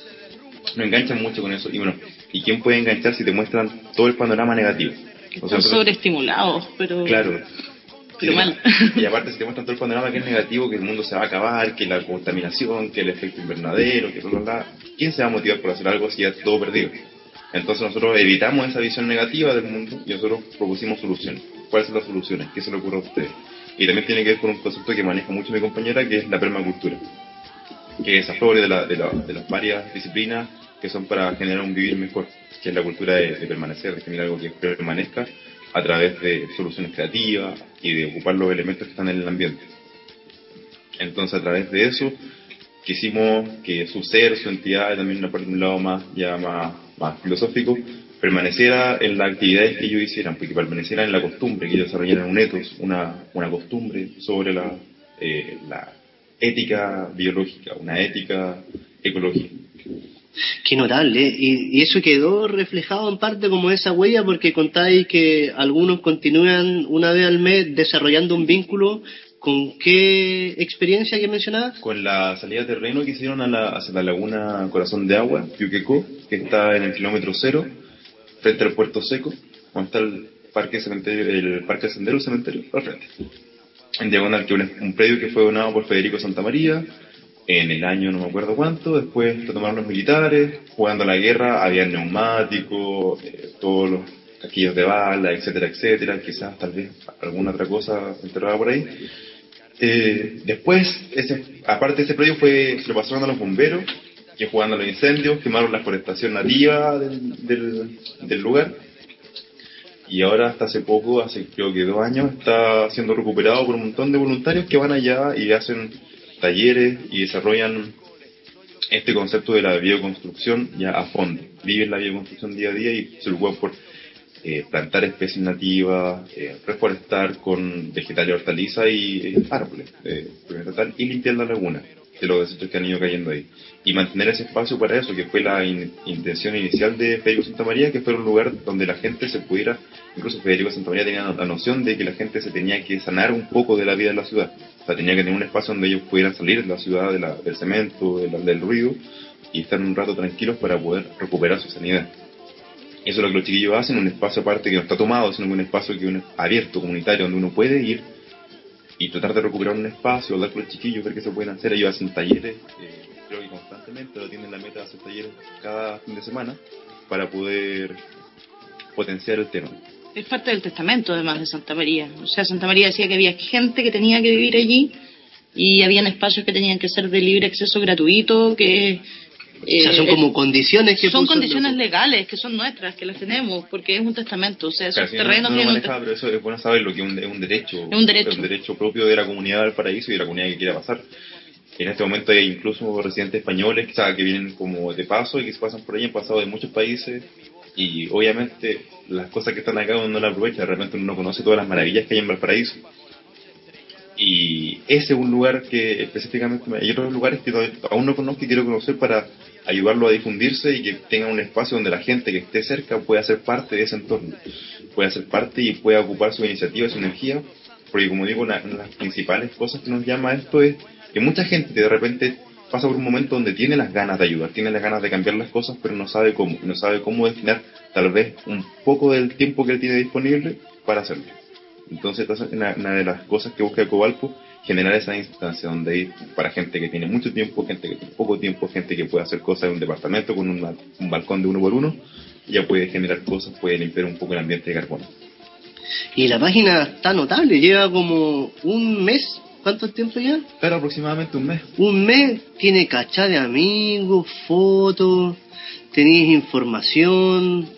no enganchan mucho con eso. Y bueno, ¿y quién puede enganchar si te muestran todo el panorama negativo? O sea, Están nosotros- sobreestimulados, pero... Claro. Pero Y mal. Y aparte si te muestran todo el panorama que es negativo, que el mundo se va a acabar, que la contaminación, que el efecto invernadero, que bla, bla, bla, ¿quién se va a motivar por hacer algo si ya está todo perdido? Entonces nosotros evitamos esa visión negativa del mundo y nosotros propusimos soluciones. ¿Cuáles son las soluciones? ¿Qué se le ocurre a ustedes? Y también tiene que ver con un concepto que maneja mucho mi compañera, que es la permacultura, que es a flor de, la, de, la, de las varias disciplinas que son para generar un vivir mejor, que es la cultura de, de permanecer, de generar algo que permanezca a través de soluciones creativas y de ocupar los elementos que están en el ambiente. Entonces, a través de eso, quisimos que su ser, su entidad, también una parte de un lado más, ya más, más filosófico, permaneciera en las actividades que ellos hicieran, porque permaneciera en la costumbre, que ellos desarrollaran un ethos, una, una costumbre sobre la, eh, la ética biológica, una ética ecológica. Qué notable, ¿eh? y, y eso quedó reflejado en parte como esa huella porque contáis que algunos continúan una vez al mes desarrollando un vínculo. ¿Con qué experiencia que mencionabas? Con la salida de terreno que hicieron a la, hacia la laguna Corazón de Agua, Piuquecó, que está en el kilómetro cero, frente al Puerto Seco, donde está el parque cementerio, el parque sendero cementerio, al frente. En diagonal, que es un predio que fue donado por Federico Santamaría, en el año no me acuerdo cuánto, después lo tomaron los militares, jugando a la guerra, había neumáticos, eh, todos los casquillos de bala, etcétera, etcétera, quizás tal vez alguna otra cosa enterrada por ahí. Eh, después, ese, aparte de ese predio, fue, se lo pasaron a los bomberos, que jugando a los incendios, quemaron la forestación nativa del, del, del lugar, y ahora hasta hace poco, hace creo que dos años, está siendo recuperado por un montón de voluntarios que van allá y hacen talleres y desarrollan este concepto de la bioconstrucción ya a fondo. Viven la bioconstrucción día a día y se preocupan por eh, plantar especies nativas, eh, reforestar con vegetales y hortalizas y eh, árboles, eh, y limpiar la laguna de los desechos que han ido cayendo ahí. Y mantener ese espacio para eso, que fue la in- intención inicial de Federico Santamaría, que fuera un lugar donde la gente se pudiera, incluso Federico Santamaría tenía la noción de que la gente se tenía que sanar un poco de la vida de la ciudad. O sea, tenía que tener un espacio donde ellos pudieran salir de la ciudad, de la, del cemento, de la- del ruido, y estar un rato tranquilos para poder recuperar su sanidad. Eso es lo que los chiquillos hacen, un espacio aparte que no está tomado, sino un espacio que uno, abierto, comunitario, donde uno puede ir y tratar de recuperar un espacio, hablar con los chiquillos, ver qué se pueden hacer. Ellos hacen talleres, eh, creo que constantemente, pero tienen la meta de hacer talleres cada fin de semana para poder potenciar el tema. Es parte del testamento, además, de Santa María. O sea, Santa María decía que había gente que tenía que vivir allí y habían espacios que tenían que ser de libre acceso gratuito, que... O sea, son como condiciones que son puso el condiciones loco. legales, que son nuestras, que las tenemos, porque es un testamento. O sea, esos Claro, si no- terrenos no lo tienen un manejaba, pero eso es bueno saberlo, que es un, es un derecho, Es un derecho. es un derecho propio de la comunidad del paraíso y de la comunidad que quiera pasar. En este momento hay incluso residentes españoles, o sea, que vienen como de paso y que se pasan por ahí, han pasado de muchos países, y obviamente las cosas que están acá uno no las aprovecha, de repente uno no conoce todas las maravillas que hay en Valparaíso. Y ese es un lugar que específicamente, hay otros lugares que todavía aún no conozco y quiero conocer para ayudarlo a difundirse y que tengan un espacio donde la gente que esté cerca pueda ser parte de ese entorno, pueda ser parte y pueda ocupar su iniciativa, su energía, porque como digo, una, una de las principales cosas que nos llama a esto es que mucha gente de repente pasa por un momento donde tiene las ganas de ayudar, tiene las ganas de cambiar las cosas, pero no sabe cómo, no sabe cómo destinar tal vez un poco del tiempo que él tiene disponible para hacerlo. Entonces, esta es una, una de las cosas que busca Ecovalpo, generar esa instancia donde ir para gente que tiene mucho tiempo, gente que tiene poco tiempo, gente que puede hacer cosas en un departamento con una, un balcón de uno por uno, ya puede generar cosas, puede limpiar un poco el ambiente de carbono. Y la página está notable, lleva como un mes. ¿Cuánto tiempo ya? Claro, aproximadamente un mes. Un mes, tiene cachá de amigos, fotos, tenéis información.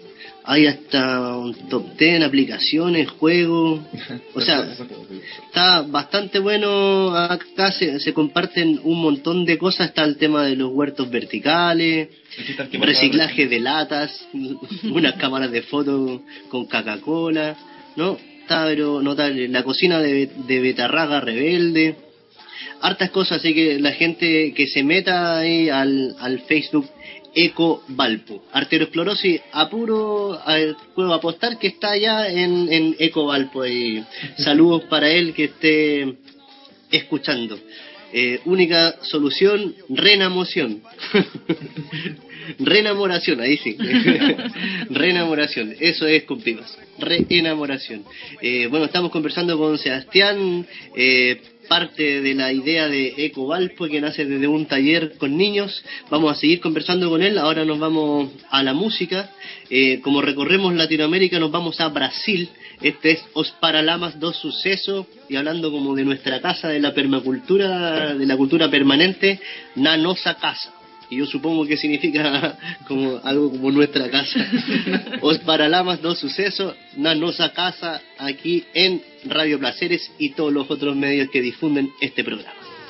hay hasta un top diez, aplicaciones, juegos, o sea, está bastante bueno. Acá se, se comparten un montón de cosas, está el tema de los huertos verticales, reciclaje de latas, unas cámaras de fotos con Coca-Cola, ¿no? Está pero notable, la cocina de, de Betarraga Rebelde, hartas cosas, así que la gente que se meta ahí al, al Facebook Eco Valpo, arteriosclerosis, apuro, puedo apostar que está allá en, en Eco Valpo, y saludos para él que esté escuchando. Eh, única solución, renamoción. Renamoración, ahí sí. Renamoración, eso es con pibas. Reenamoración. Eh, bueno, estamos conversando con Sebastián, eh, parte de la idea de Eco Valpo, que nace desde un taller con niños. Vamos a seguir conversando con él. Ahora nos vamos a la música. Eh, como recorremos Latinoamérica, nos vamos a Brasil. Este es Os Paralamas do Suceso, y hablando como de nuestra casa, de la permacultura, de la cultura permanente, na nossa casa. Y yo supongo que significa como algo como nuestra casa. Os Paralamas do Suceso, na nossa casa, aquí en Radio Placeres y todos los otros medios que difunden este programa.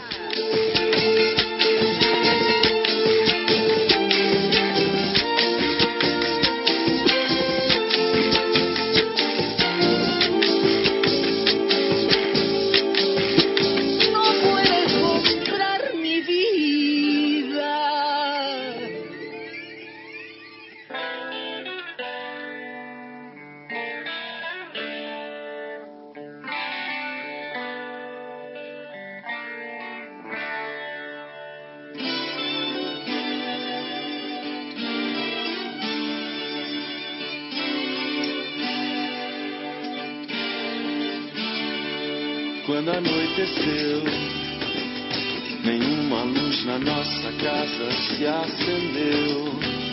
Quando anoiteceu, nenhuma luz na nossa casa se acendeu.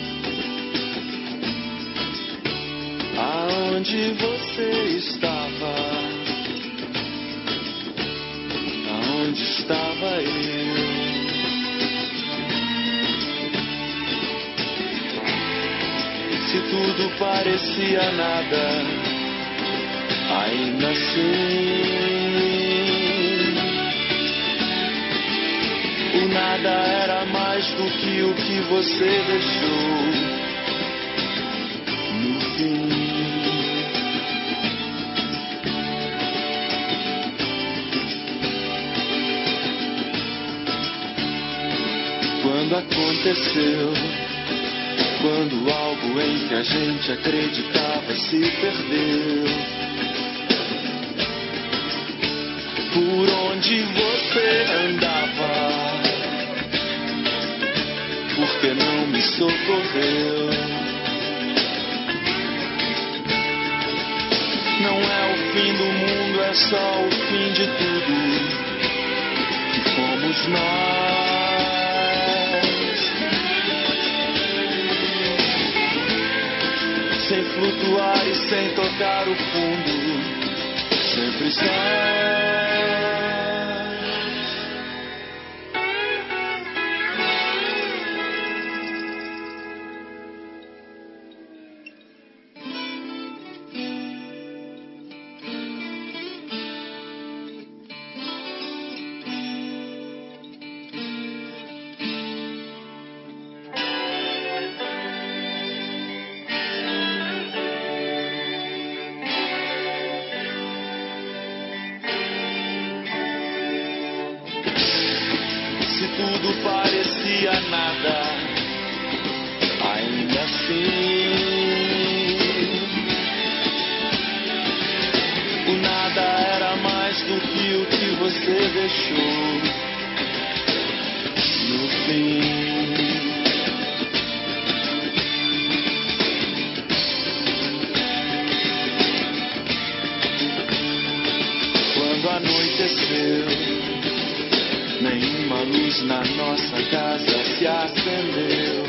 Aonde você estava? Aonde estava eu? Se tudo parecia nada, ainda assim o nada era mais do que o que você deixou no fim. Quando aconteceu, quando algo em que a gente acreditava se perdeu, por onde você andava? Por que não me socorreu? Não é o fim do mundo, é só o fim de tudo que fomos nós. Sem flutuar e sem tocar o fundo, sempre só. Tudo parecia nada, ainda assim o nada era mais do que o que você deixou no fim. Quando anoiteceu, nenhuma luz na nossa casa se acendeu.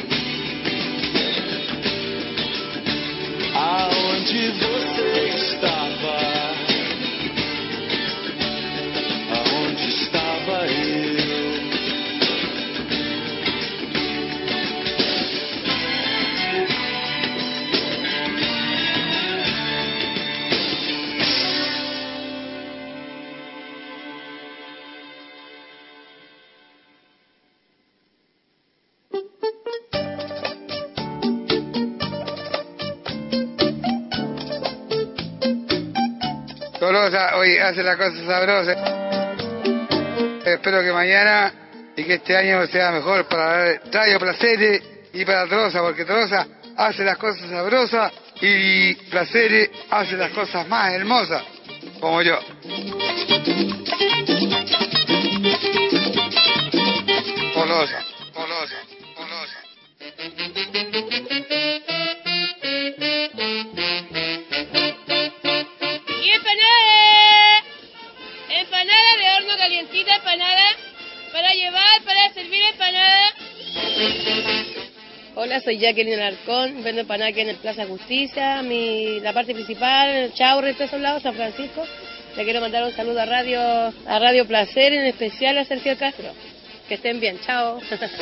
Aonde você estava? Aonde estava eu? Tolosa hoy hace las cosas sabrosas. Espero que mañana y que este año sea mejor para Radio Placeres y para Tolosa, porque Tolosa hace las cosas sabrosas y Placeres hace las cosas más hermosas, como yo. Tolosa, Tolosa, Tolosa. Y empanada, empanada de horno calientita, empanada, para llevar, para servir empanada. Hola, soy Jacqueline Alarcón, vendo empanada aquí en el Plaza Justicia, mi, la parte principal, Chaurre, de esos lados, San Francisco. Le quiero mandar un saludo a Radio, a Radio Placer, en especial a Sergio Castro. Que estén bien, chao.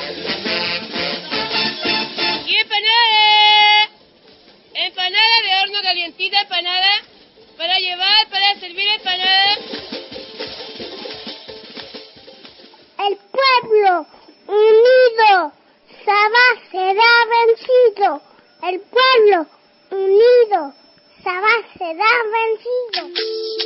Y empanada, empanada de horno calientita, empanada, para llevar, para servir empanada. El pueblo unido jamás será vencido. El pueblo unido jamás será vencido.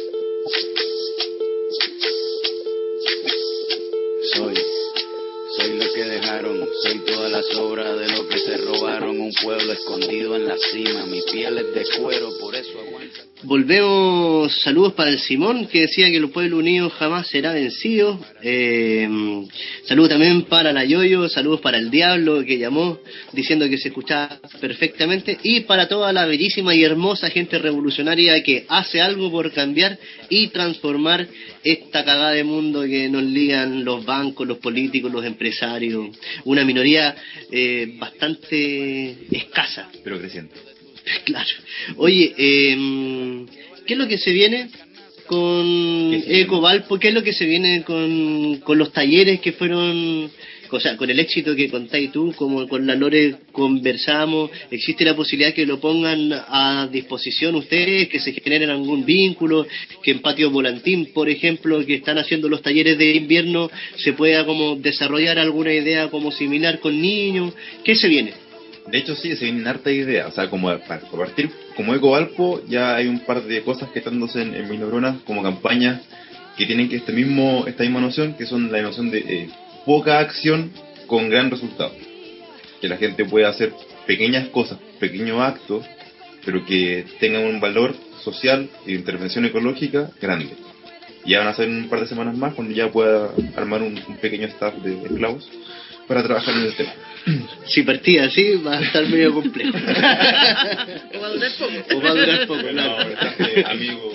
Soy, soy lo que dejaron, soy toda la sobra de lo que se robaron, un pueblo escondido en la cima, mi piel es de cuero, por eso aguanta. Volvemos, saludos para el Simón, que decía que el pueblo unido jamás será vencido. Eh, saludos también para la Yoyo, saludos para el Diablo, que llamó diciendo que se escuchaba perfectamente, y para toda la bellísima y hermosa gente revolucionaria que hace algo por cambiar y transformar esta cagada de mundo que nos ligan los bancos, los políticos, los empresarios, una minoría eh, bastante escasa. Pero creciente. Claro. Oye, eh, ¿qué es lo que se viene con Ecovalpo? ¿Qué es lo que se viene con, con los talleres que fueron, o sea, con el éxito que contáis tú, como con la Lore conversamos? ¿Existe la posibilidad que lo pongan a disposición ustedes, que se generen algún vínculo, que en Patio Volantín, por ejemplo, que están haciendo los talleres de invierno, se pueda como desarrollar alguna idea como similar con niños? ¿Qué se viene? De hecho sí, se vienen harta idea, o sea, como para partir como Ecovalpo ya hay un par de cosas que están dándose en, en mis neuronas como campañas que tienen que este mismo esta misma noción, que son la noción de eh, poca acción con gran resultado. Que la gente pueda hacer pequeñas cosas, pequeños actos, pero que tengan un valor social y de intervención ecológica grande. Y ya van a ser un par de semanas más cuando ya pueda armar un, un pequeño staff de esclavos para trabajar en el tema. Si partía así, va a estar medio complejo. O va a durar poco. O va a durar poco, bueno, claro. bastante amigo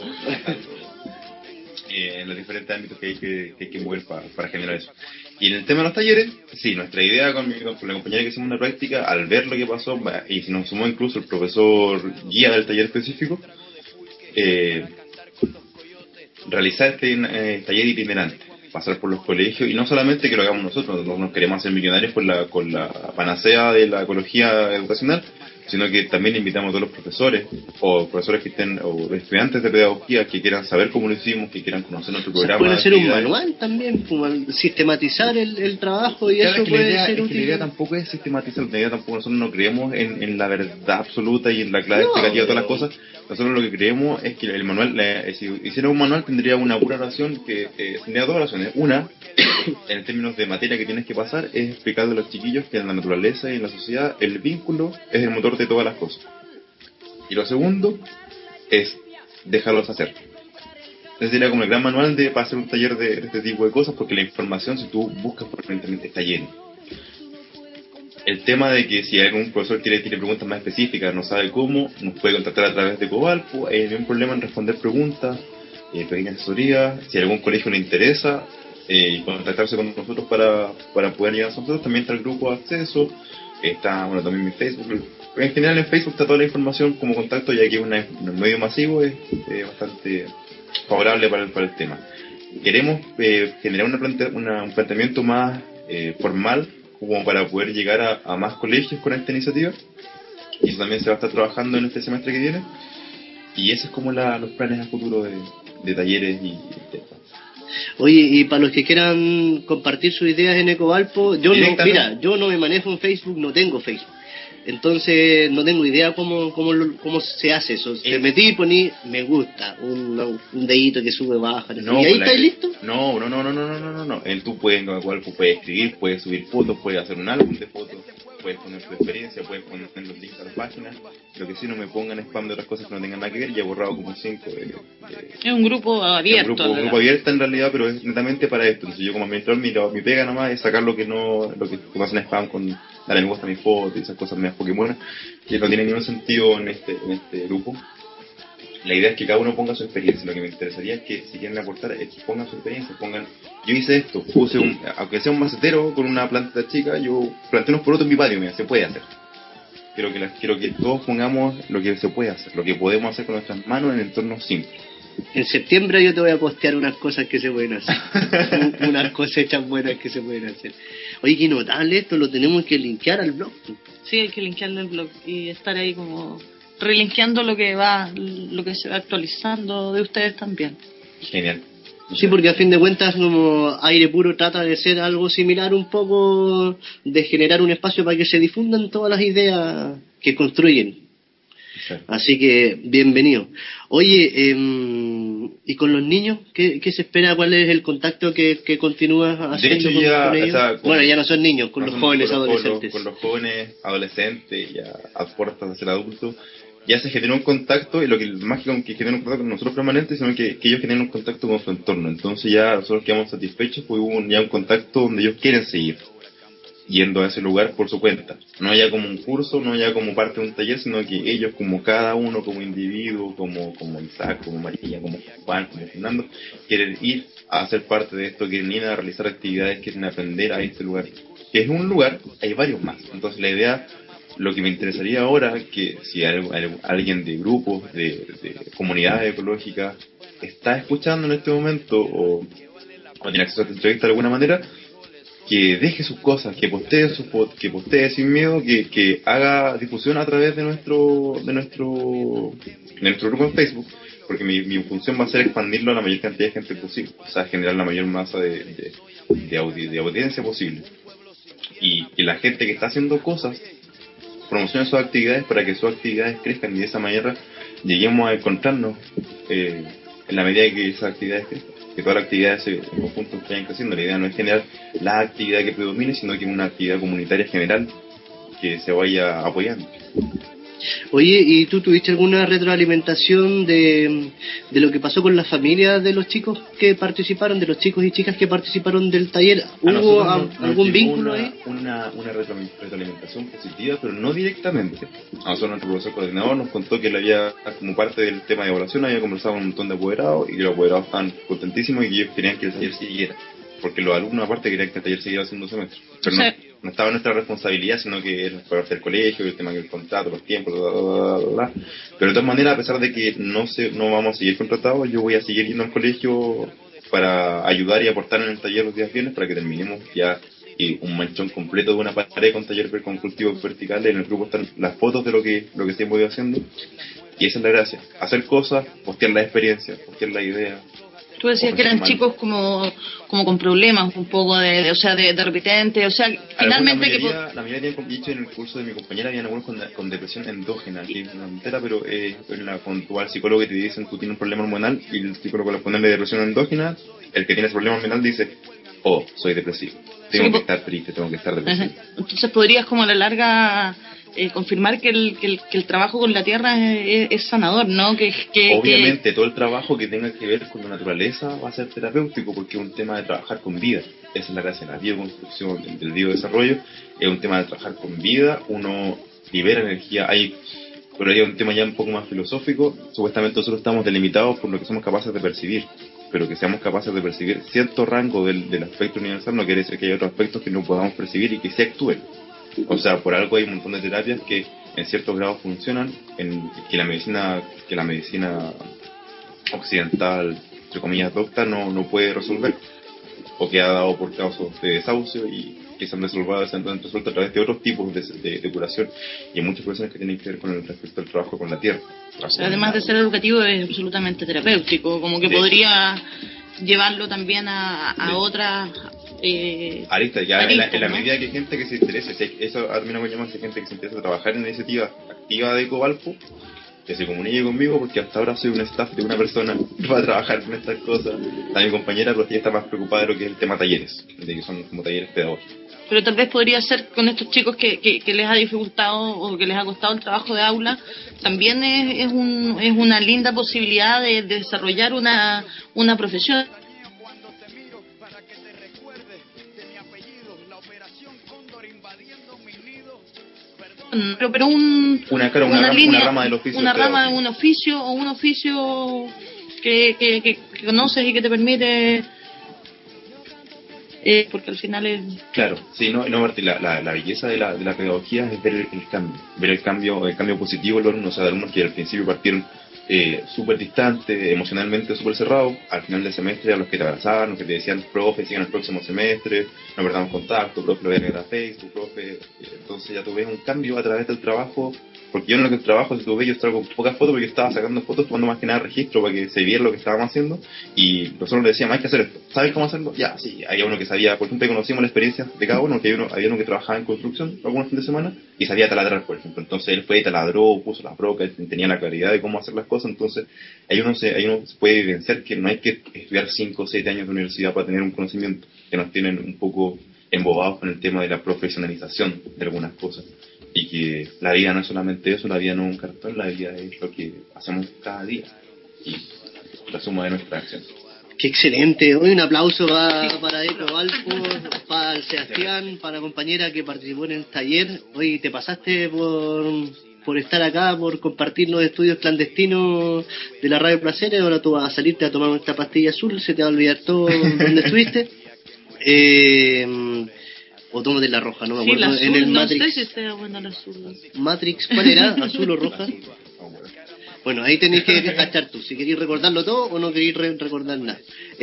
eh, en los diferentes ámbitos que hay que, que, hay que mover para, para generar eso. Y en el tema de los talleres, sí, nuestra idea con, mi, con la compañera que hicimos una práctica, al ver lo que pasó, y si nos sumó incluso el profesor guía del taller específico, eh, realizar este eh, taller itinerante, pasar por los colegios, y no solamente que lo hagamos nosotros, no nos queremos hacer millonarios con la, con la panacea de la ecología educacional, sino que también invitamos a todos los profesores, o profesores que estén, o estudiantes de pedagogía que quieran saber cómo lo hicimos, que quieran conocer nuestro programa. Puede hacer un manual también, como sistematizar el, el trabajo, y claro, eso que puede la idea, ser es útil. que la idea tampoco es sistematizar, la idea tampoco, nosotros no creemos en, en la verdad absoluta y en la clave No, explicativa de todas las pero- cosas. Nosotros lo que creemos es que el manual, la- si hiciera un manual, tendría una pura oración que eh, tendría dos oraciones. Una, en términos de materia que tienes que pasar, es explicarle a los chiquillos que en la naturaleza y en la sociedad el vínculo es el motor de todas las cosas. Y lo segundo es dejarlos hacer. Ese sería como el gran manual de, para hacer un taller de, de este tipo de cosas, porque la información, si tú buscas por internet, está llena. El tema de que si algún profesor quiere, tiene preguntas más específicas, no sabe cómo, nos puede contactar a través de Ecovalpo, hay ningún problema en responder preguntas, eh, pequeñas asesorías, si a algún colegio le interesa, eh, contactarse con nosotros para, para poder llegar a nosotros. También está el grupo de acceso, está, bueno, también mi Facebook. En general en Facebook está toda la información como contacto, ya que es una- un medio masivo, es eh, bastante favorable para el, para el tema. Queremos eh, generar una plante- una, un planteamiento más eh, formal, como para poder llegar a, a más colegios con esta iniciativa, y eso también se va a estar trabajando en este semestre que viene, y esos es como la, los planes a futuro de, de talleres y, y Oye, y para los que quieran compartir sus ideas en Ecovalpo, yo no, Directamente. mira, yo no me manejo en Facebook, no tengo Facebook. Entonces no tengo idea cómo cómo, lo- cómo se hace eso. Te metí y poní me gusta, un, un dedito que sube, baja, No, y ahí la- está listo. No, no, no, no, no, no, no, no, no. Él, tú puedes, igual, tú puedes escribir, puedes subir fotos, puedes hacer un álbum de fotos, puedes poner tu experiencia, puedes poner los links a las páginas. Lo que sí, no me pongan spam de otras cosas que no tengan nada que ver. Ya he borrado como cinco. De, de, Es un grupo es abierto. un grupo, un ¿verdad? grupo abierto en realidad, pero es netamente para esto. Entonces yo como administrador, mi, mi pega nomás es sacar lo que no, lo que me hacen spam con darle me gusta a mi foto y esas cosas medias Pokémon, que no tienen ningún sentido en este, en este grupo. La idea es que cada uno ponga su experiencia. Lo que me interesaría es que si quieren aportar, es que pongan su experiencia, pongan, yo hice esto, puse un, aunque sea un macetero con una planta chica, yo planté unos porotos en mi patio, mira, se puede hacer. Quiero que, las, quiero que todos pongamos lo que se puede hacer, lo que podemos hacer con nuestras manos en entornos simples. En septiembre yo te voy a postear unas cosas que se pueden hacer. Un- unas cosechas buenas que se pueden hacer. Oye, qué notable esto, lo tenemos que linkear al blog. Sí, hay que linkearle el blog y estar ahí como relinkeando lo que va, lo que se va actualizando de ustedes también. Genial. Sí, porque a fin de cuentas como Aire Puro trata de ser algo similar un poco, de generar un espacio para que se difundan todas las ideas que construyen. Así que, bienvenido. Oye, eh, ¿y con los niños? ¿Qué, qué se espera? ¿Cuál es el contacto que, que continúas haciendo hecho, con, ya, con ellos? o sea, con- bueno, ya no son niños, con No los somos jóvenes con los- adolescentes. Con los, con los jóvenes adolescentes, ya a puertas de ser adultos, ya se generó un contacto, y lo que más que, con- que genera un contacto con nosotros permanente, sino que, que ellos generan un contacto con su entorno. Entonces ya nosotros quedamos satisfechos, porque hubo un, ya un contacto donde ellos quieren seguir yendo a ese lugar por su cuenta. No ya como un curso, no ya como parte de un taller, sino que ellos como cada uno, como individuo, como, como Isaac, como María, como Juan, como Fernando, quieren ir a ser parte de esto, quieren ir a realizar actividades, quieren aprender a este lugar. Que es un lugar, hay varios más. Entonces la idea, lo que me interesaría ahora, que si hay, hay alguien de grupos, de, de comunidades ecológicas, está escuchando en este momento o, o tiene acceso a esta entrevista de alguna manera, que deje sus cosas, que postee sus fotos, que postee sin miedo, que, que haga difusión a través de nuestro de nuestro de nuestro grupo en Facebook, porque mi, mi función va a ser expandirlo a la mayor cantidad de gente posible, o sea, generar la mayor masa de, de, de, audi- de audiencia posible, y que la gente que está haciendo cosas promocione sus actividades para que sus actividades crezcan, y de esa manera lleguemos a encontrarnos eh, en la medida que esas actividades crezcan, que todas las actividades se- en conjunto vayan creciendo. La idea no es generar la actividad que predomine, sino que una actividad comunitaria general que se vaya apoyando. Oye, ¿y tú tuviste alguna retroalimentación de, de lo que pasó con las familias de los chicos que participaron, de los chicos y chicas que participaron del taller? A ¿Hubo nosotros a- nos- nos algún llegó vínculo una, ahí? Una, una retro- retroalimentación positiva, pero no directamente. A nosotros nuestro profesor coordinador nos contó que él había, como parte del tema de evaluación, había conversado con un montón de apoderados y que los apoderados estaban contentísimos y que ellos querían que el taller siguiera. Porque los alumnos aparte querían que el taller siguiera haciendo semestre. Pero no, Sí. no estaba en nuestra responsabilidad, sino que era parte del colegio, el tema del contrato, los tiempos, bla, bla, bla, bla, bla. Pero de todas maneras, a pesar de que no se, no vamos a seguir contratados, yo voy a seguir yendo al colegio para ayudar y aportar en el taller los días viernes para que terminemos ya eh, un manchón completo de una pared con taller con cultivos verticales. En el grupo están las fotos de lo que lo que se hemos ido haciendo, y esa es la gracia, hacer cosas, postear la experiencia, postear la idea. Tú decías que eran Ofrecer chicos como como con problemas un poco de, de- o sea, de, de repitente, o sea, finalmente la que... mayoría, la mayoría tienen, como dicho, en el curso de mi compañera habían algunos con, con depresión endógena, que es una entera, pero eh, en la, cuando tú vas al psicólogo y te dicen tú tienes un problema hormonal y el psicólogo le pone de depresión endógena, el que tiene ese problema hormonal dice, oh, soy depresivo, tengo Sí, que po- estar triste, tengo que estar depresivo. Ajá. Entonces podrías como a la larga eh, confirmar que el, que, el, que el trabajo con la tierra es, es sanador, ¿no? Que, que, Obviamente todo el trabajo que tenga que ver con la naturaleza va a ser terapéutico, porque es un tema de trabajar con vida. Esa es la gracia de la bioconstrucción, del, del biodesarrollo, es un tema de trabajar con vida, uno libera energía. Hay, pero hay un tema ya un poco más filosófico. Supuestamente nosotros estamos delimitados por lo que somos capaces de percibir, pero que seamos capaces de percibir cierto rango del, del aspecto universal no quiere decir que haya otros aspectos que no podamos percibir y que se actúen. O sea, por algo hay un montón de terapias que en ciertos grados funcionan, en que la medicina que la medicina occidental, entre comillas, adopta, no, no puede resolver, o que ha dado por causas de desahucio y que se han resuelto, se han resuelto a través de otros tipos de, de, de curación, y hay muchas cuestiones que tienen que ver con el respecto al trabajo con la tierra. O sea, además de ser educativo es absolutamente terapéutico, como que Sí. podría llevarlo también a, a Sí. otras eh, Arista, ya en la, en la ¿no? medida que hay gente que se interese, si hay- eso termina con llamarse gente que se interesa a trabajar en la iniciativa activa de Ecovalpo, que se comunique conmigo, porque hasta ahora soy un staff de una persona que va a trabajar con estas cosas. Está mi compañera, pero ella está más preocupada de lo que es el tema talleres, de que son como talleres pedagógicos. Pero tal vez podría ser con estos chicos que, que, que les ha dificultado o que les ha costado el trabajo de aula, también es, es, un, es una linda posibilidad de, de desarrollar una, una profesión. Pero, pero un, Una, claro, una, rama, línea, una rama del oficio. una rama de pedagógico. un oficio o un oficio que, que, que, que conoces y que te permite, eh, porque al final es... Claro, sí, no, no Martín, la, la, la belleza de la, de la pedagogía es ver el, el cambio, ver el cambio, el cambio positivo de los alumnos, o sea, de alumnos que al principio partieron eh, súper distantes, emocionalmente súper cerrados, al final del semestre a los que te abrazaban, los que te decían, profe, sigan el próximo semestre, no perdamos contacto, profe, lo voy a agregar a Facebook, profe, entonces ya tú ves un cambio a través del trabajo, porque yo en lo que trabajo, si tú ves, yo traigo pocas fotos porque estaba sacando fotos, tomando más que nada registro para que se viera lo que estábamos haciendo, y nosotros le decíamos, hay que hacer esto, ¿sabes cómo hacerlo? Ya, sí, había uno que sabía, por ejemplo, conocíamos la experiencia de cada uno, que había uno, había uno que trabajaba en construcción algunos fines de semana, y sabía taladrar, por ejemplo, entonces él fue y taladró, puso las brocas, tenía la claridad de cómo hacer las cosas, entonces ahí uno se, ahí uno se puede evidenciar que no hay que estudiar cinco o siete años de universidad para tener un conocimiento, que nos tienen un poco embobados con el tema de la profesionalización de algunas cosas. Y que la vida no es solamente eso, la vida no es un cartón, la vida es lo que hacemos cada día y la suma de nuestras acciones. Qué excelente. Hoy un aplauso para, para Ecovalpo, para el Sebastián, para la compañera que participó en el taller. Hoy te pasaste por, por estar acá, por compartir los estudios clandestinos de la Radio Placeres. Ahora tú vas a salirte a tomar esta pastilla azul, se te va a olvidar todo donde estuviste. Eh... O tómate la roja, no me Sí, acuerdo. la azul, en el no Matrix. sé si está buena la azul. Matrix, ¿cuál era? ¿Azul o roja? Bueno, ahí tenéis que cachar tú, si queréis recordarlo todo o no queréis re- recordar nada.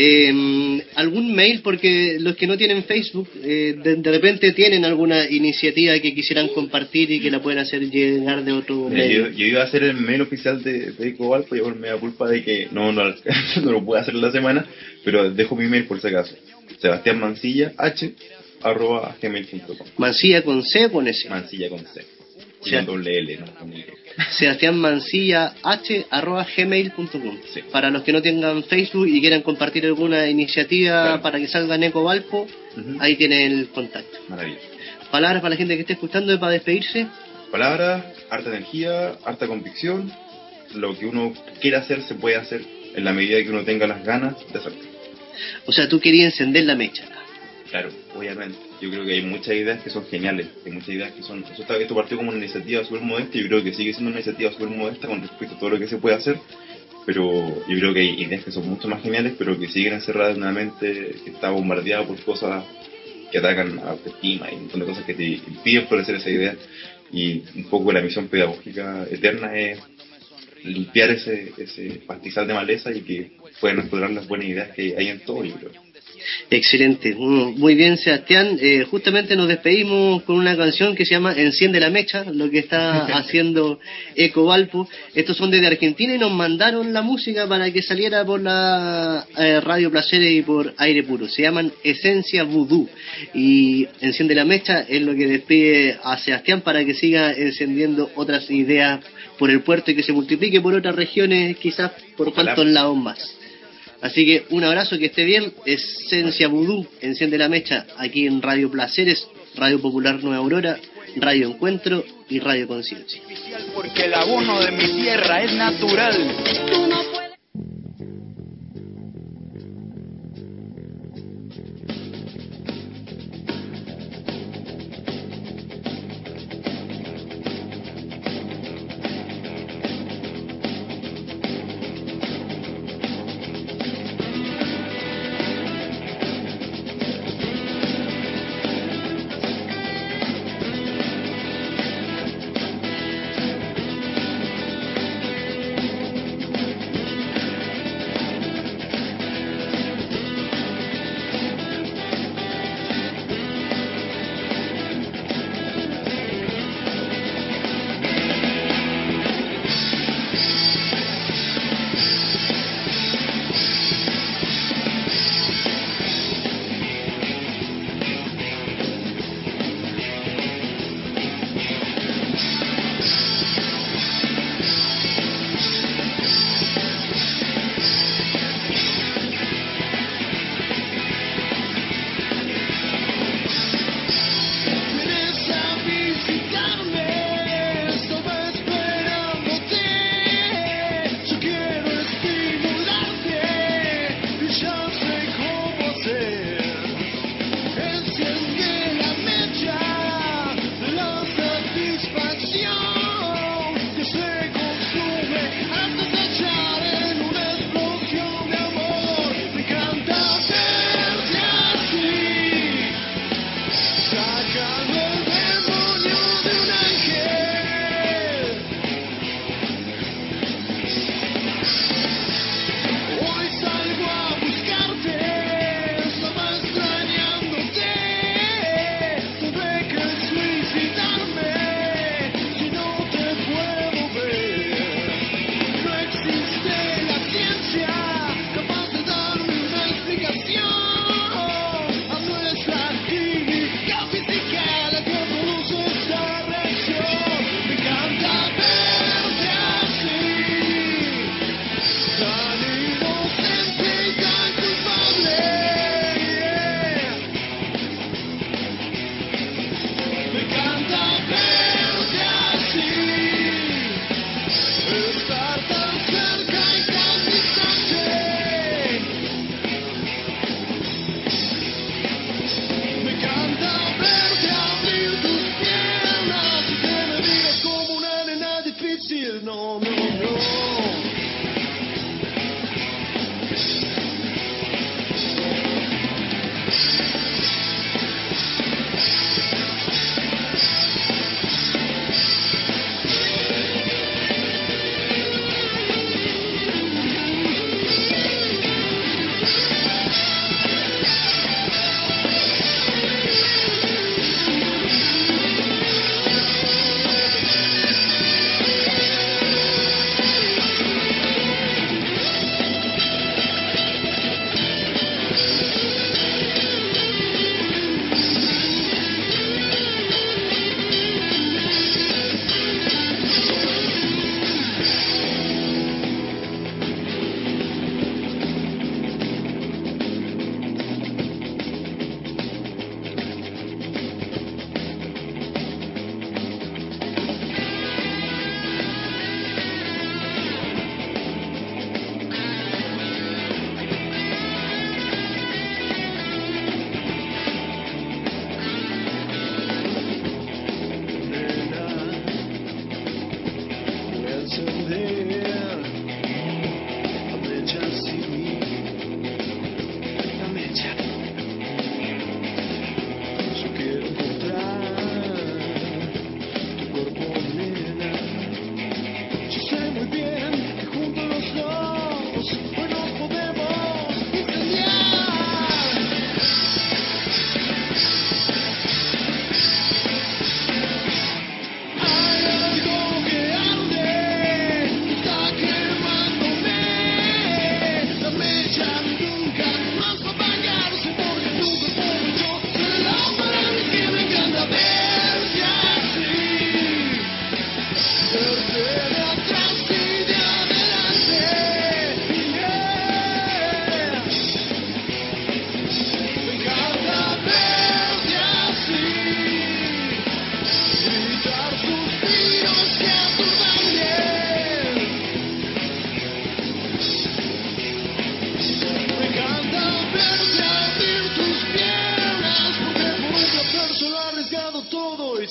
Eh, ¿Algún mail? Porque los que no tienen Facebook, eh, de, de repente tienen alguna iniciativa que quisieran compartir y que la pueden hacer llegar de otro Mira, medio. yo, yo iba a hacer el mail oficial de, de Ecovalpo y por me da culpa de que no, no, no lo puedo hacer en la semana, pero dejo mi mail por si acaso. Sebastián Mancilla H arroba gmail punto com. Mancilla con C o con S. Mancilla con C. Y Sí. con doble L, no con Y. Sebastián Mancilla H arroba gmail punto com. Para los que no tengan Facebook y quieran compartir alguna iniciativa Claro. para que salga en Ecovalpo, Ujú. ahí tienen el contacto. Maravilloso. Palabras para la gente que esté escuchando para despedirse. Palabras, harta energía, harta convicción. Lo que uno quiera hacer se puede hacer en la medida que uno tenga las ganas de hacerlo. O sea, tú querías encender la mecha. Claro, obviamente. Yo creo que hay muchas ideas que son geniales, hay muchas ideas que son... Eso está, esto partió como una iniciativa súper modesta y yo creo que sigue siendo una iniciativa súper modesta con respecto a todo lo que se puede hacer, pero yo creo que hay ideas que son mucho más geniales, pero que siguen encerradas en una mente que está bombardeada por cosas que atacan a la autoestima y un montón de cosas que te impiden florecer esa idea. Y un poco la misión pedagógica eterna es limpiar ese, ese pastizal de maleza y que puedan explorar las buenas ideas que hay en todo, yo creo. Excelente, muy bien, Sebastián. Eh, justamente nos despedimos con una canción que se llama Enciende la Mecha, lo que está haciendo Ecovalpo. Estos son desde Argentina y nos mandaron la música para que saliera por la eh, Radio Placeres y por Aire Puro. Se llaman Esencia Vudú y Enciende la Mecha es lo que despide a Sebastián para que siga encendiendo otras ideas por el puerto y que se multiplique por otras regiones, quizás por cuantos lados más. Así que un abrazo, que esté bien. Esencia Vudú, Enciende la Mecha, aquí en Radio Placeres, Radio Popular Nueva Aurora, Radio Encuentro y Radio Conciencia. Porque el abono de mi tierra es natural.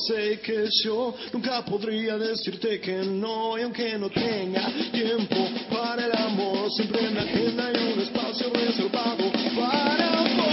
sé que yo nunca podría decirte que no, y aunque no tenga tiempo para el amor, siempre en la agenda hay un espacio reservado para vos.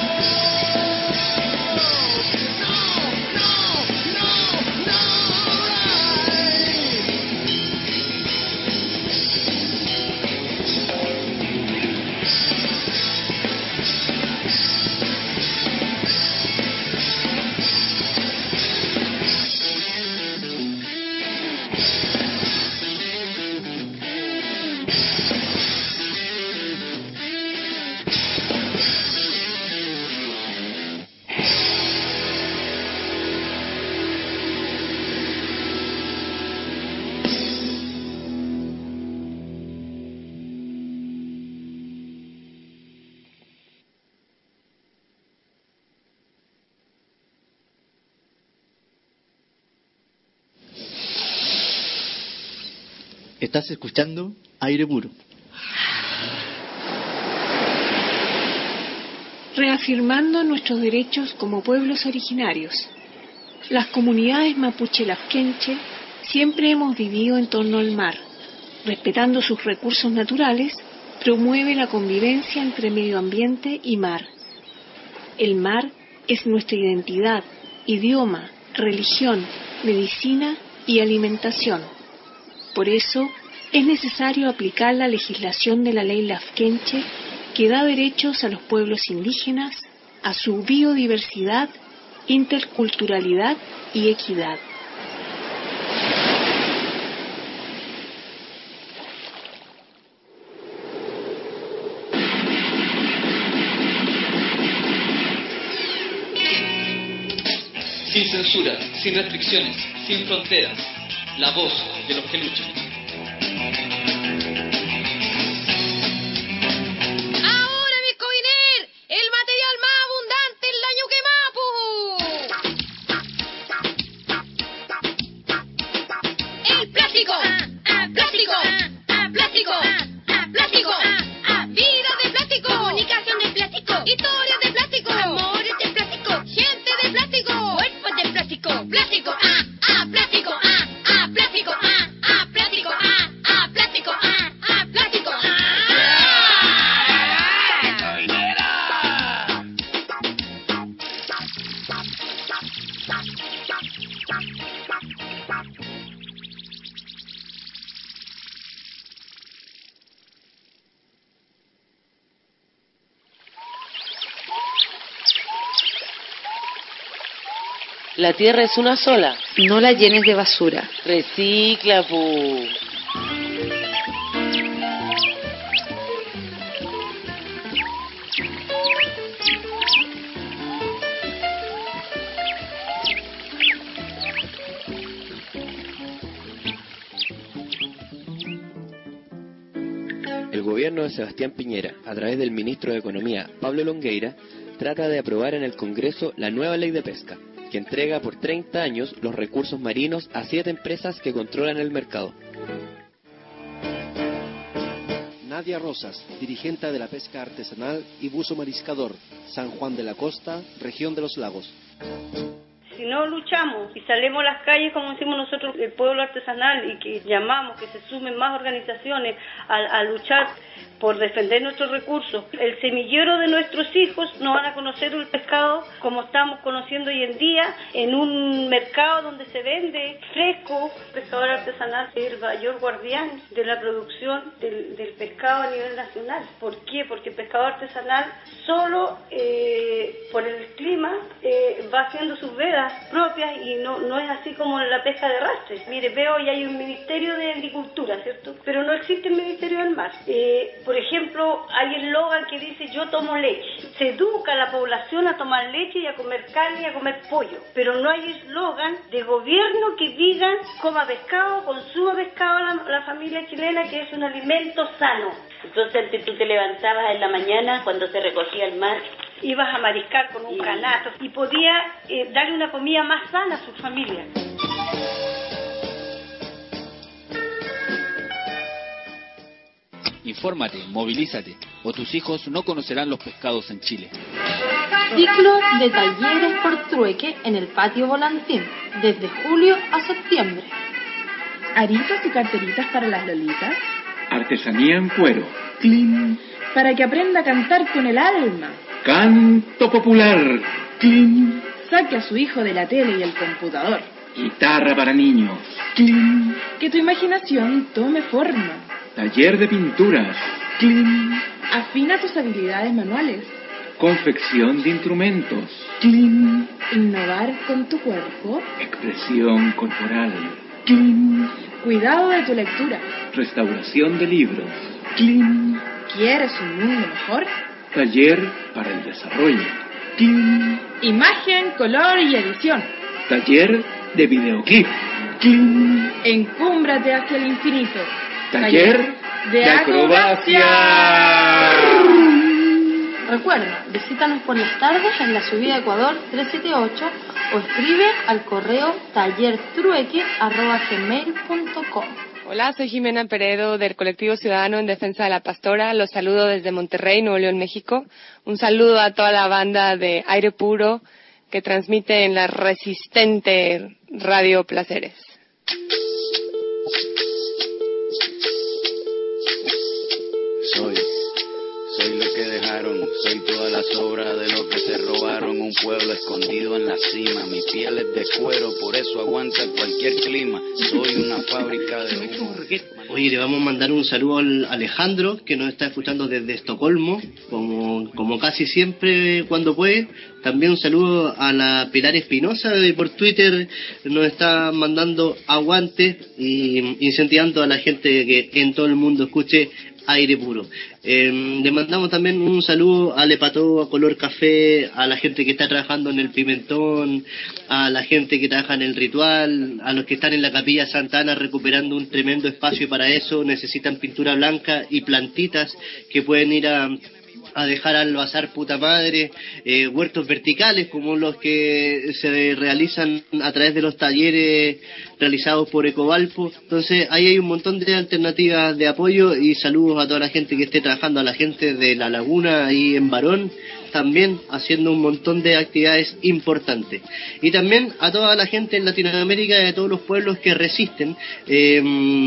Estás escuchando Aire Puro. Reafirmando nuestros derechos como pueblos originarios. Las comunidades mapuche lafkenche siempre hemos vivido en torno al mar. Respetando sus recursos naturales, promueve la convivencia entre medio ambiente y mar. El mar es nuestra identidad, idioma, religión, medicina y alimentación. Por eso, es necesario aplicar la legislación de la ley lafkenche que da derechos a los pueblos indígenas, a su biodiversidad, interculturalidad y equidad. Sin censura, sin restricciones, sin fronteras. La voz de los que luchan. Ahora, Biscoviner, el material más abundante en la Ñuquemapu. El plástico, ah, ah, plástico, ah, ah, plástico, ah, ah, plástico, ah, ah, vida de plástico, comunicación de plástico, historias de plástico, amores de plástico, gente de plástico, cuerpos de plástico, plástico, ah, ah, plástico, ah. Plástico, ah, ah, plástico, ah, ah, plástico, ah, ah, plástico, ah. La tierra es una sola. No la llenes de basura. Recicla, pu. El gobierno de Sebastián Piñera, a través del ministro de Economía, Pablo Longueira, trata de aprobar en el Congreso la nueva ley de pesca, que entrega por treinta años los recursos marinos a siete empresas que controlan el mercado. Nadia Rosas, dirigente de la pesca artesanal y buzo mariscador, San Juan de la Costa, región de los Lagos. Si no luchamos y salimos a las calles, como decimos nosotros, el pueblo artesanal, y que llamamos que se sumen más organizaciones a, a luchar por defender nuestros recursos, el semillero de nuestros hijos no van a conocer el pescado como estamos conociendo hoy en día, en un mercado donde se vende fresco. El pescador artesanal es el mayor guardián de la producción del, del pescado a nivel nacional. ¿Por qué? Porque el pescador artesanal solo eh, por el clima eh, va haciendo sus vedas propias, y no, no es así como la pesca de arrastre. Mire, veo y hay un ministerio de agricultura, ¿cierto? Pero no existe el ministerio del mar. Eh, por ejemplo, hay eslogan que dice yo tomo leche. Se educa a la población a tomar leche y a comer carne y a comer pollo, pero no hay eslogan de gobierno que digan coma pescado, consuma pescado la, la familia chilena, que es un alimento sano. Entonces tú te levantabas en la mañana cuando se recogía el mar, ibas a mariscar con un sí. canasto y podía eh, darle una comida más sana a su familia. Infórmate, movilízate, o tus hijos no conocerán los pescados en Chile. Ciclo de talleres por trueque en el patio Volantín, desde julio a septiembre. ¿Aritos y carteritas para las lolitas? Artesanía en cuero. Clean. Para que aprenda a cantar con el alma. Canto popular. Clean. Saque a su hijo de la tele y el computador. Guitarra para niños. Clean. Que tu imaginación tome forma. Taller de pinturas. Clean. Afina tus habilidades manuales. Confección de instrumentos. Clean. Innovar con tu cuerpo. Expresión corporal. Clean. Cuidado de tu lectura. Restauración de libros. Clean. ¿Quieres un mundo mejor? Taller para el desarrollo. Clean. Imagen, color y edición. Taller de videoclip. Clean. Encúmbrate hacia el infinito. Taller, Taller de, de acrobacia. acrobacia. Recuerda, visítanos por las tardes en la subida Ecuador trescientos setenta y ocho o escribe al correo tallertrueque arroba gmail punto com. Hola, soy Jimena Peredo del Colectivo Ciudadano en Defensa de la Pastora. Los saludo desde Monterrey, Nuevo León, México. Un saludo a toda la banda de Aire Puro que transmite en la resistente Radio Placeres. Soy, soy lo que dejaron, soy toda la sobra de lo que se robaron, un pueblo escondido en la cima, mi piel es de cuero, por eso aguanta cualquier clima, soy una fábrica de humo. Oye, le vamos a mandar un saludo al Alejandro, que nos está escuchando desde Estocolmo, como, como casi siempre cuando puede. También un saludo a la Pilar Espinosa, que por Twitter nos está mandando aguante y incentivando a la gente que en todo el mundo escuche Aire Puro. Eh, le mandamos también un saludo a Lepató, a Color Café, a la gente que está trabajando en el Pimentón, a la gente que trabaja en el Ritual, a los que están en la Capilla Santa Ana recuperando un tremendo espacio para eso. Necesitan pintura blanca y plantitas que pueden ir a a dejar al bazar puta madre, eh, huertos verticales como los que se realizan a través de los talleres realizados por Ecovalpo. Entonces ahí hay un montón de alternativas de apoyo y saludos a toda la gente que esté trabajando, a la gente de La Laguna ahí en Barón, también haciendo un montón de actividades importantes. Y también a toda la gente en Latinoamérica y a todos los pueblos que resisten. Eh,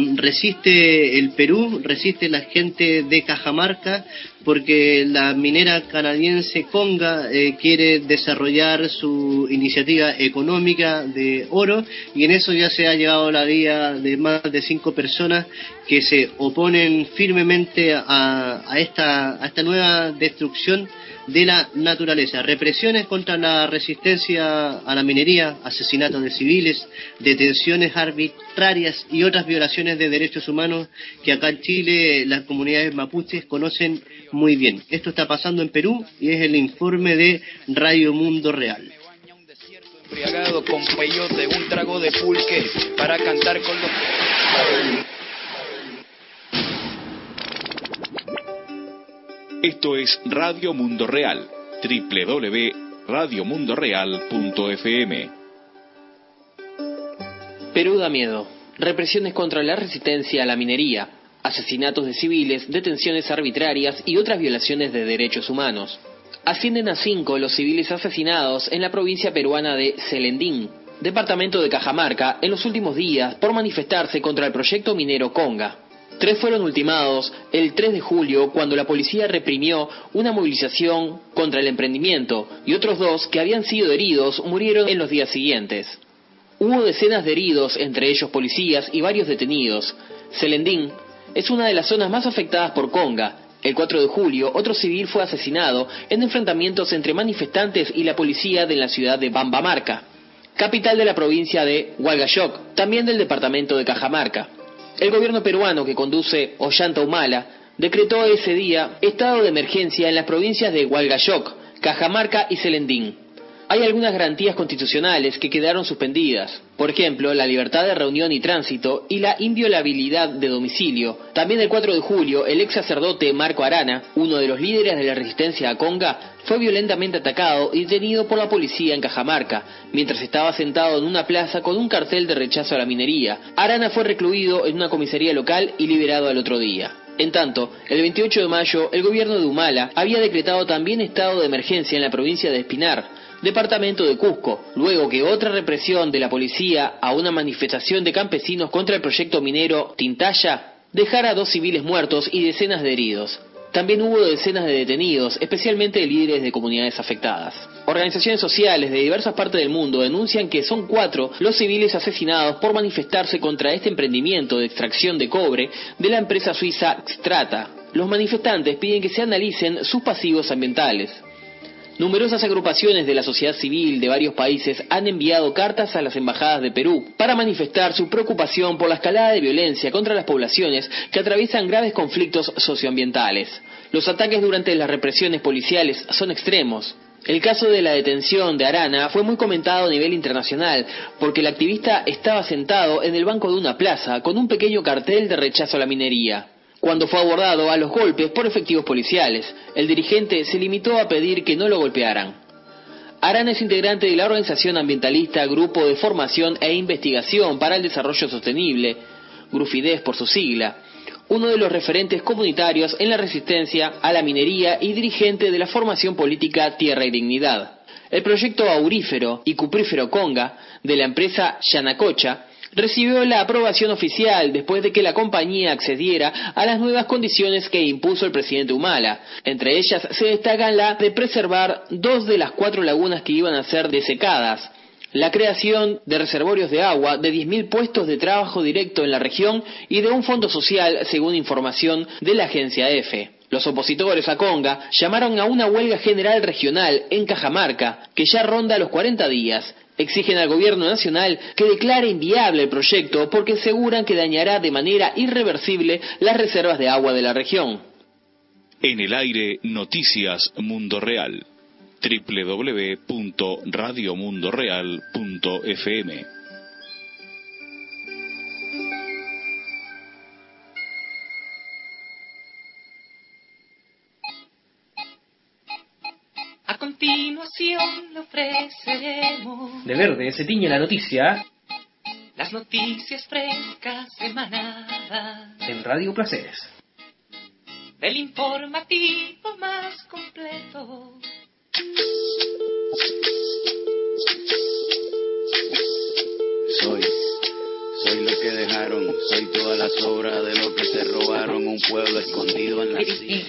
resiste el Perú, resiste la gente de Cajamarca, porque la minera canadiense Conga eh, quiere desarrollar su iniciativa económica de oro, y en eso ya se ha llevado la vida de más de cinco personas que se oponen firmemente a, a, esta, a esta nueva destrucción de la naturaleza. Represiones contra la resistencia a la minería, asesinatos de civiles, detenciones arbitrarias y otras violaciones de derechos humanos que acá en Chile las comunidades mapuches conocen muy bien. Esto está pasando en Perú y es el informe de Radio Mundo Real. Embriagado con peyote, un trago de pulque para cantar con los... Esto es Radio Mundo Real, doble u doble u doble u punto radio mundo real punto efe eme. Perú da miedo. Represiones contra la resistencia a la minería, asesinatos de civiles, detenciones arbitrarias y otras violaciones de derechos humanos. Ascienden a cinco los civiles asesinados en la provincia peruana de Celendín, departamento de Cajamarca, en los últimos días por manifestarse contra el proyecto minero Conga. Tres fueron ultimados el tres de julio cuando la policía reprimió una movilización contra el emprendimiento, y otros dos que habían sido heridos murieron en los días siguientes. Hubo decenas de heridos, entre ellos policías y varios detenidos. Celendín es una de las zonas más afectadas por Conga. El cuatro de julio, otro civil fue asesinado en enfrentamientos entre manifestantes y la policía de la ciudad de Bambamarca, capital de la provincia de Hualgayoc, también del departamento de Cajamarca. El gobierno peruano que conduce Ollanta Humala decretó ese día estado de emergencia en las provincias de Hualgayoc, Cajamarca y Celendín. Hay algunas garantías constitucionales que quedaron suspendidas, por ejemplo, la libertad de reunión y tránsito y la inviolabilidad de domicilio. También el cuatro de julio, el ex sacerdote Marco Arana, uno de los líderes de la resistencia a Conga, fue violentamente atacado y detenido por la policía en Cajamarca, mientras estaba sentado en una plaza con un cartel de rechazo a la minería. Arana fue recluido en una comisaría local y liberado al otro día. En tanto, el veintiocho de mayo, el gobierno de Humala había decretado también estado de emergencia en la provincia de Espinar, departamento de Cusco, luego que otra represión de la policía a una manifestación de campesinos contra el proyecto minero Tintaya dejara a dos civiles muertos y decenas de heridos. También hubo decenas de detenidos, especialmente líderes de comunidades afectadas. Organizaciones sociales de diversas partes del mundo denuncian que son cuatro los civiles asesinados por manifestarse contra este emprendimiento de extracción de cobre de la empresa suiza Xstrata. Los manifestantes piden que se analicen sus pasivos ambientales. Numerosas agrupaciones de la sociedad civil de varios países han enviado cartas a las embajadas de Perú para manifestar su preocupación por la escalada de violencia contra las poblaciones que atraviesan graves conflictos socioambientales. Los ataques durante las represiones policiales son extremos. El caso de la detención de Arana fue muy comentado a nivel internacional porque el activista estaba sentado en el banco de una plaza con un pequeño cartel de rechazo a la minería. Cuando fue abordado a los golpes por efectivos policiales, el dirigente se limitó a pedir que no lo golpearan. Arana es integrante de la organización ambientalista Grupo de Formación e Investigación para el Desarrollo Sostenible, Grufides por su sigla, uno de los referentes comunitarios en la resistencia a la minería y dirigente de la formación política Tierra y Dignidad. El proyecto aurífero y cuprífero Conga de la empresa Yanacocha recibió la aprobación oficial después de que la compañía accediera a las nuevas condiciones que impuso el presidente Humala. Entre ellas se destacan la de preservar dos de las cuatro lagunas que iban a ser desecadas, la creación de reservorios de agua, de diez mil puestos de trabajo directo en la región y de un fondo social, según información de la agencia EFE. Los opositores a Conga llamaron a una huelga general regional en Cajamarca, que ya ronda los cuarenta días. Exigen al gobierno nacional que declare inviable el proyecto porque aseguran que dañará de manera irreversible las reservas de agua de la región. En el aire, Noticias Mundo Real. doble u doble u doble u punto radio mundo real punto efe eme. A continuación le ofreceremos De verde se tiñe la noticia las noticias frescas emanadas en Radio Placeres. Del informativo más completo. Soy, soy lo que dejaron, soy toda la sobra de lo que se robaron, un pueblo escondido en la cima.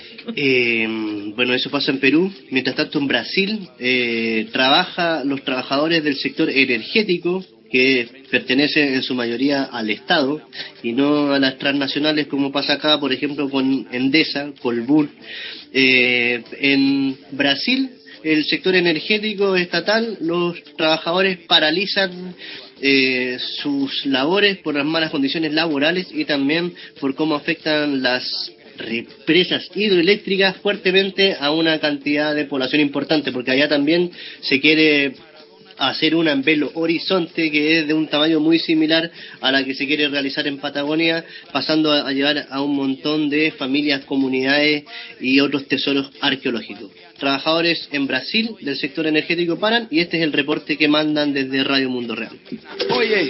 Eh, bueno, eso pasa en Perú. Mientras tanto, en Brasil eh, trabaja los trabajadores del sector energético, que pertenecen en su mayoría al Estado y no a las transnacionales como pasa acá, por ejemplo, con Endesa, Colbún. Eh, en Brasil, el sector energético estatal, los trabajadores paralizan eh, sus labores por las malas condiciones laborales y también por cómo afectan las represas hidroeléctricas fuertemente a una cantidad de población importante, porque allá también se quiere hacer una en Belo Horizonte que es de un tamaño muy similar a la que se quiere realizar en Patagonia, pasando a llevar a un montón de familias, comunidades y otros tesoros arqueológicos. Trabajadores en Brasil del sector energético paran, y este es el reporte que mandan desde Radio Mundo Real. Oye,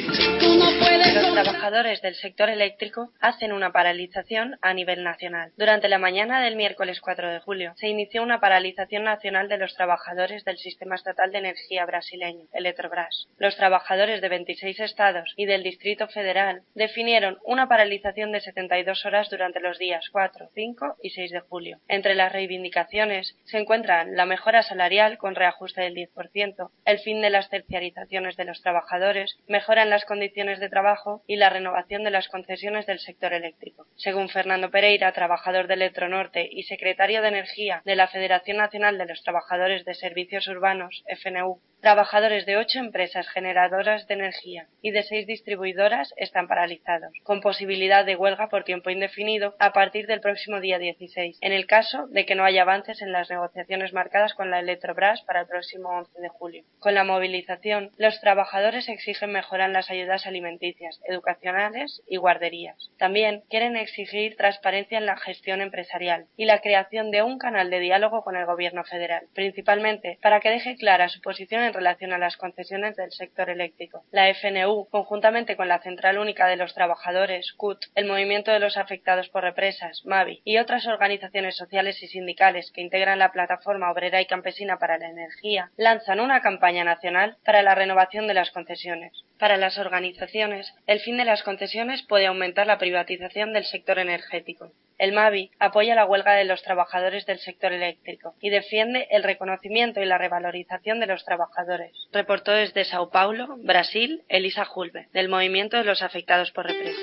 los trabajadores del sector eléctrico hacen una paralización a nivel nacional. Durante la mañana del miércoles cuatro de julio se inició una paralización nacional de los trabajadores del Sistema Estatal de Energía brasileño, Eletrobras. Los trabajadores de veintiséis estados y del Distrito Federal definieron una paralización de setenta y dos horas durante los días cuatro, cinco y seis de julio. Entre las reivindicaciones se encuentran la mejora salarial con reajuste del diez por ciento, el fin de las terciarizaciones de los trabajadores, mejora en las condiciones de trabajo y la renovación de las concesiones del sector eléctrico. Según Fernando Pereira, trabajador de Electronorte y secretario de Energía de la Federación Nacional de los Trabajadores de Servicios Urbanos, F N U, trabajadores de ocho empresas generadoras de energía y de seis distribuidoras están paralizados, con posibilidad de huelga por tiempo indefinido a partir del próximo día dieciséis, en el caso de que no haya avances en las negociaciones marcadas con la Eletrobras para el próximo once de julio. Con la movilización, los trabajadores exigen mejorar las ayudas alimenticias, educacionales y guarderías. También quieren exigir transparencia en la gestión empresarial y la creación de un canal de diálogo con el gobierno federal, principalmente para que deje clara su posición en relación a las concesiones del sector eléctrico. La F N U, conjuntamente con la Central Única de los Trabajadores, C U T, el Movimiento de los Afectados por Represas, M A V I, y otras organizaciones sociales y sindicales que integran la Plataforma Obrera y Campesina para la Energía, lanzan una campaña nacional para la renovación de las concesiones. Para las organizaciones, el fin de las concesiones puede aumentar la privatización del sector energético. El M A V I apoya la huelga de los trabajadores del sector eléctrico y defiende el reconocimiento y la revalorización de los trabajadores. Reportó desde Sao Paulo, Brasil, Elisa Julve, del Movimiento de los Afectados por Represas.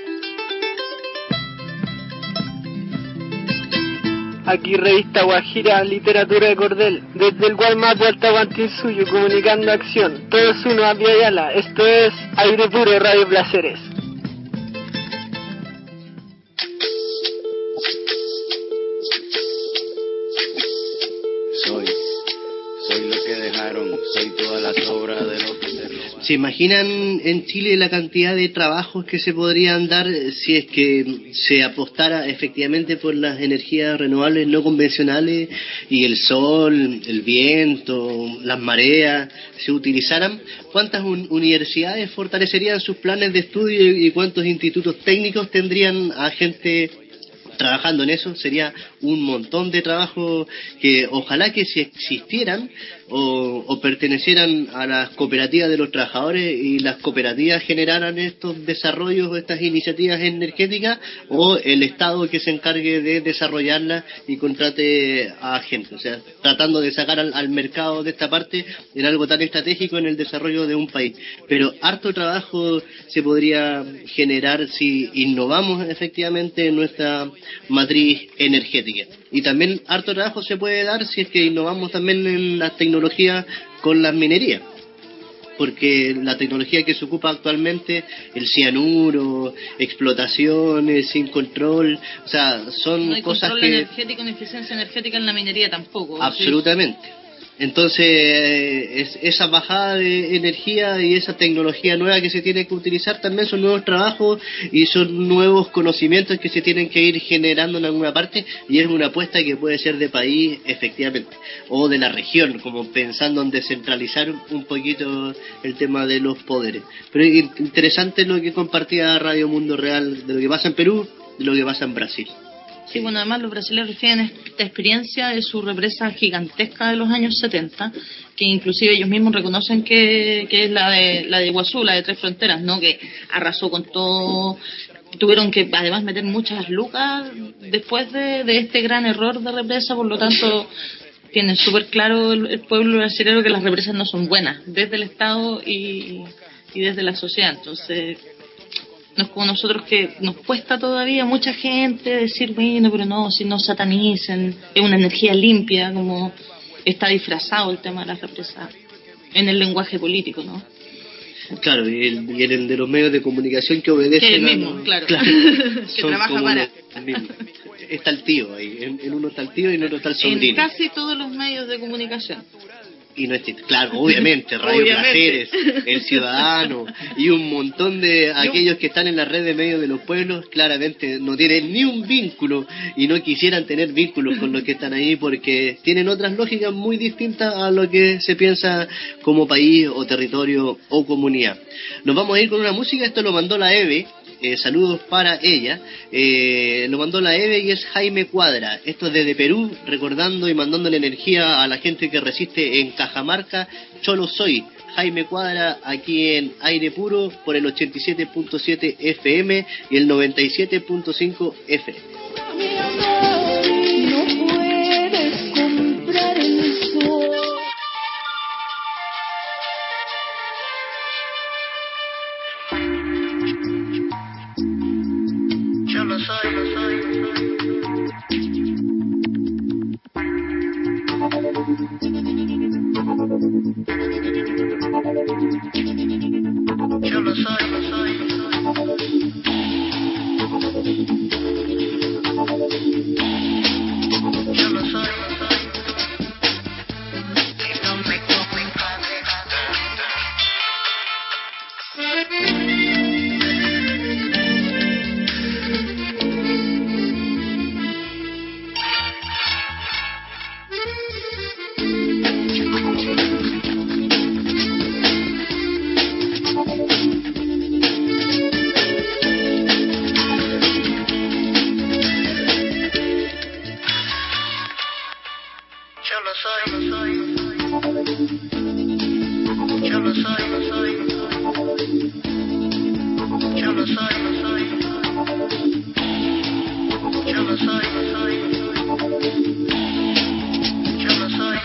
Aquí revista Guajira, literatura de cordel, desde el Guaymapu al Tahuantinsuyo, comunicando acción, todos uno a Viayala, esto es Aire Puro, Radio Placeres. Soy, soy lo que dejaron, soy todas las obras de lo que se robaron. ¿Se imaginan en Chile la cantidad de trabajos que se podrían dar si es que se apostara efectivamente por las energías renovables no convencionales y el sol, el viento, las mareas se utilizaran? ¿Cuántas un- universidades fortalecerían sus planes de estudio y cuántos institutos técnicos tendrían a gente trabajando en eso? Sería un montón de trabajo que ojalá que si existieran o, o pertenecieran a las cooperativas de los trabajadores y las cooperativas generaran estos desarrollos, estas iniciativas energéticas, o el Estado que se encargue de desarrollarlas y contrate a gente, o sea, tratando de sacar al, al mercado de esta parte en algo tan estratégico en el desarrollo de un país. Pero harto trabajo se podría generar si innovamos efectivamente en nuestra matriz energética. Y también harto trabajo se puede dar si es que innovamos también en las tecnologías con las minerías, porque la tecnología que se ocupa actualmente, el cianuro, explotaciones sin control, o sea, son No hay cosas control que... energético ni eficiencia energética en la minería tampoco. Absolutamente. Entonces, eh, es, esa bajada de energía y esa tecnología nueva que se tiene que utilizar también son nuevos trabajos y son nuevos conocimientos que se tienen que ir generando en alguna parte, y es una apuesta que puede ser de país efectivamente, o de la región, como pensando en descentralizar un poquito el tema de los poderes. Pero es interesante lo que compartía Radio Mundo Real de lo que pasa en Perú y lo que pasa en Brasil. Sí, bueno, además los brasileños tienen esta experiencia de su represa gigantesca de los años setenta, que inclusive ellos mismos reconocen que, que es la de la de Iguazú, la de Tres Fronteras, ¿no? Que arrasó con todo, tuvieron que además meter muchas lucas después de, de este gran error de represa, por lo tanto tienen súper claro el, el pueblo brasileño que las represas no son buenas, desde el Estado y, y desde la sociedad. Entonces, no es como nosotros que nos cuesta todavía mucha gente decir, bueno, pero no, si no satanicen, es una energía limpia, como está disfrazado el tema de las represas en el lenguaje político, ¿no? Claro, y el, y el de los medios de comunicación que obedecen Que el a mismo, los- claro, claro, que son trabaja como para... los mismos. Está el tío ahí, en, en uno está el tío y en otro está el En sobrino. casi todos los medios de comunicación. Y no existe, claro, obviamente, Radio Obviamente. Placeres, El Ciudadano y un montón de aquellos que están en la red de medios de los pueblos, claramente no tienen ni un vínculo y no quisieran tener vínculos con los que están ahí porque tienen otras lógicas muy distintas a lo que se piensa como país o territorio o comunidad. Nos vamos a ir con una música, esto lo mandó la Eve. Eh, saludos para ella, eh, lo mandó la Eve y es Jaime Cuadra, esto es desde Perú, recordando y mandándole energía a la gente que resiste en Cajamarca. Cholo soy, Jaime Cuadra, aquí en Aire Puro por el ochenta y siete punto siete F M y el noventa y siete punto cinco F M. No puedes comprar el sol. Yo lo soy, lo soy. Yo lo soy, lo soy. Yo lo soy, lo soy. Y no me comen Yo lo soy, yo lo soy, yo lo soy, yo lo soy, yo lo soy, yo lo soy.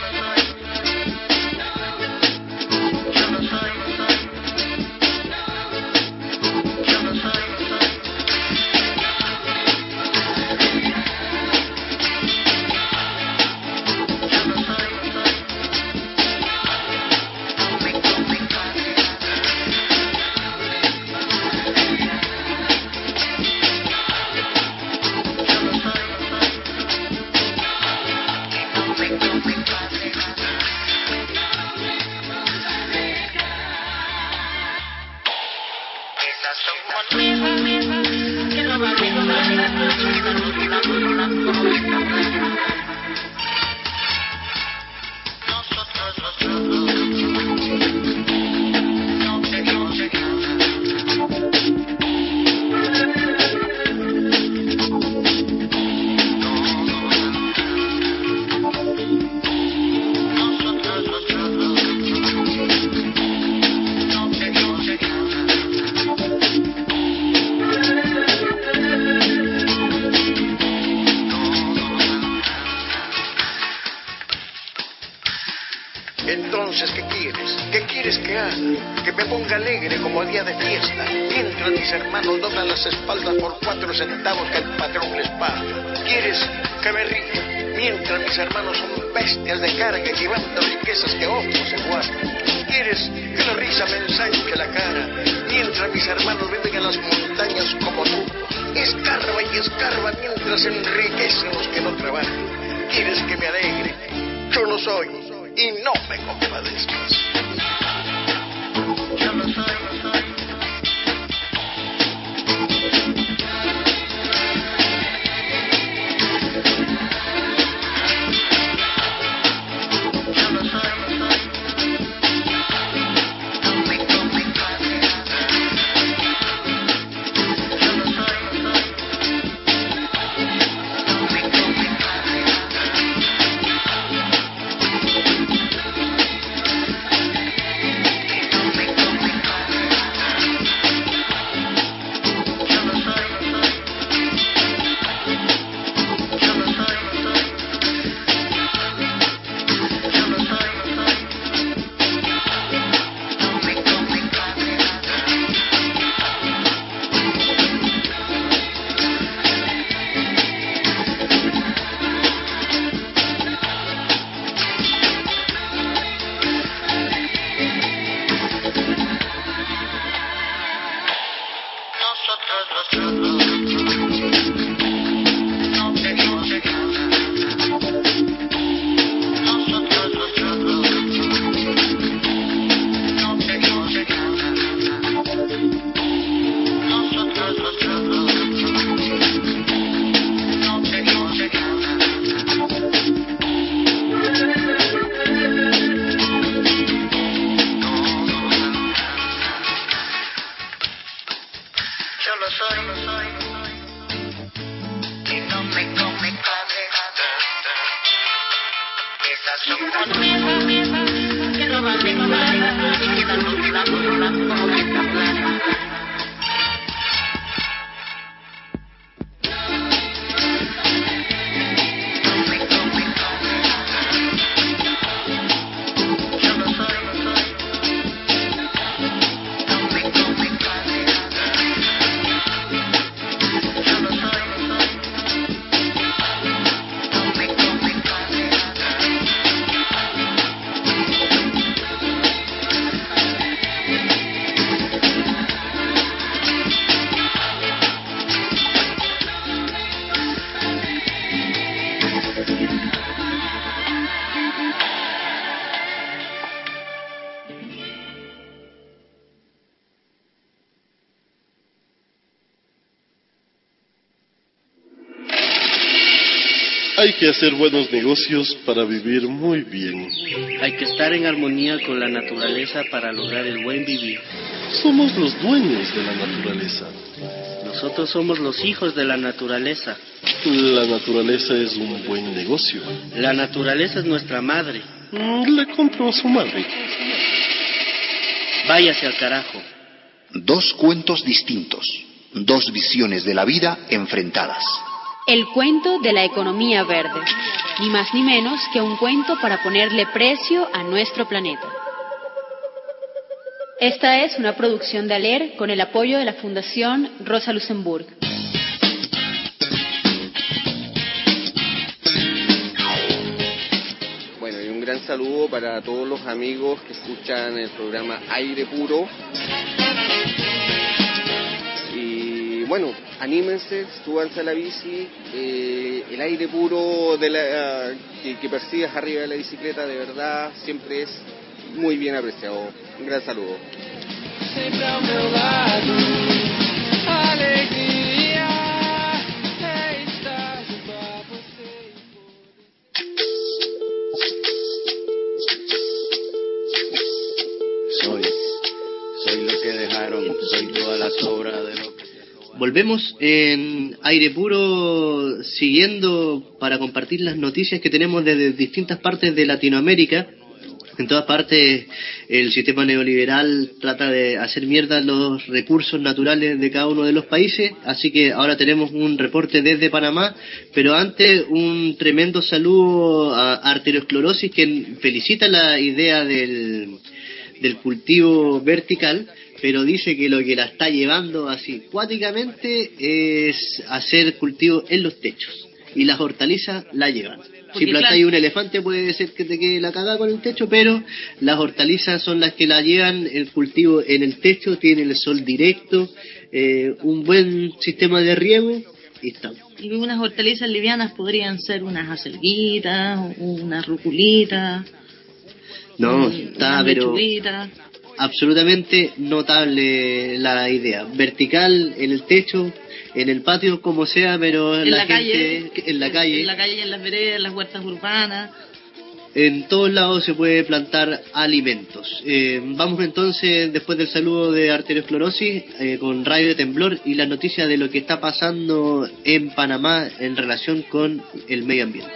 Entonces, ¿qué quieres? ¿Qué quieres que haga? Que me ponga alegre como día de fiesta, mientras mis hermanos doblan las espaldas por cuatro centavos que el patrón les paga. ¿Quieres que me ría? Mientras mis hermanos son bestias de carga llevando riquezas que otros se guardan. ¿Quieres que la risa me ensanche la cara? Mientras mis hermanos viven en las montañas como tú. Escarba y escarba mientras enriquecen los que no trabajan. ¿Quieres que me alegre? Yo lo soy. Y no me compadezcas. Yo lo soy, lo soy. Yo lo soy, lo soy. No me compadezcas. Yo lo soy, lo soy. No me compadezcas. Hay que hacer buenos negocios para vivir muy bien. Hay que estar en armonía con la naturaleza para lograr el buen vivir. Somos los dueños de la naturaleza. Nosotros somos los hijos de la naturaleza. La naturaleza es un buen negocio. La naturaleza es nuestra madre. Le compro a su madre. Váyase al carajo. Dos cuentos distintos, dos visiones de la vida enfrentadas. El cuento de la economía verde, ni más ni menos que un cuento para ponerle precio a nuestro planeta. Esta es una producción de ALER con el apoyo de la Fundación Rosa Luxemburg. Bueno, y un gran saludo para todos los amigos que escuchan el programa Aire Puro. Y bueno, anímense, súbanse a la bici, eh, el aire puro de la, que, que percibes arriba de la bicicleta, de verdad, siempre es muy bien apreciado. Un gran saludo. Sempre ao meu lado, a alegria é estar junto a você. Soy, soy lo que dejaron, soy toda la sobra de lo que... Volvemos en Aire Puro, siguiendo para compartir las noticias que tenemos desde distintas partes de Latinoamérica. En todas partes el sistema neoliberal trata de hacer mierda los recursos naturales de cada uno de los países, así que ahora tenemos un reporte desde Panamá, pero antes un tremendo saludo a Arteriosclerosis, que felicita la idea del, del cultivo vertical, pero dice que lo que la está llevando así cuáticamente es hacer cultivo en los techos, y las hortalizas la llevan. Porque si plantáis claro, un elefante puede ser que te quede la cagada con el techo, pero las hortalizas son las que la llevan, el cultivo en el techo, tiene el sol directo, eh, un buen sistema de riego y está. Y unas hortalizas livianas podrían ser unas acelguitas, unas ruculitas. No, un, está, unas pero lechuguitas. Absolutamente notable la idea. Vertical en el techo, en el patio, como sea, pero en la, la gente, calle, en la calle, en la calle, en las veredas, en las huertas urbanas. En todos lados se puede plantar alimentos. Eh, vamos entonces, después del saludo de Arteriosclerosis, eh, con Radio de Temblor y las noticias de lo que está pasando en Panamá en relación con el medio ambiente.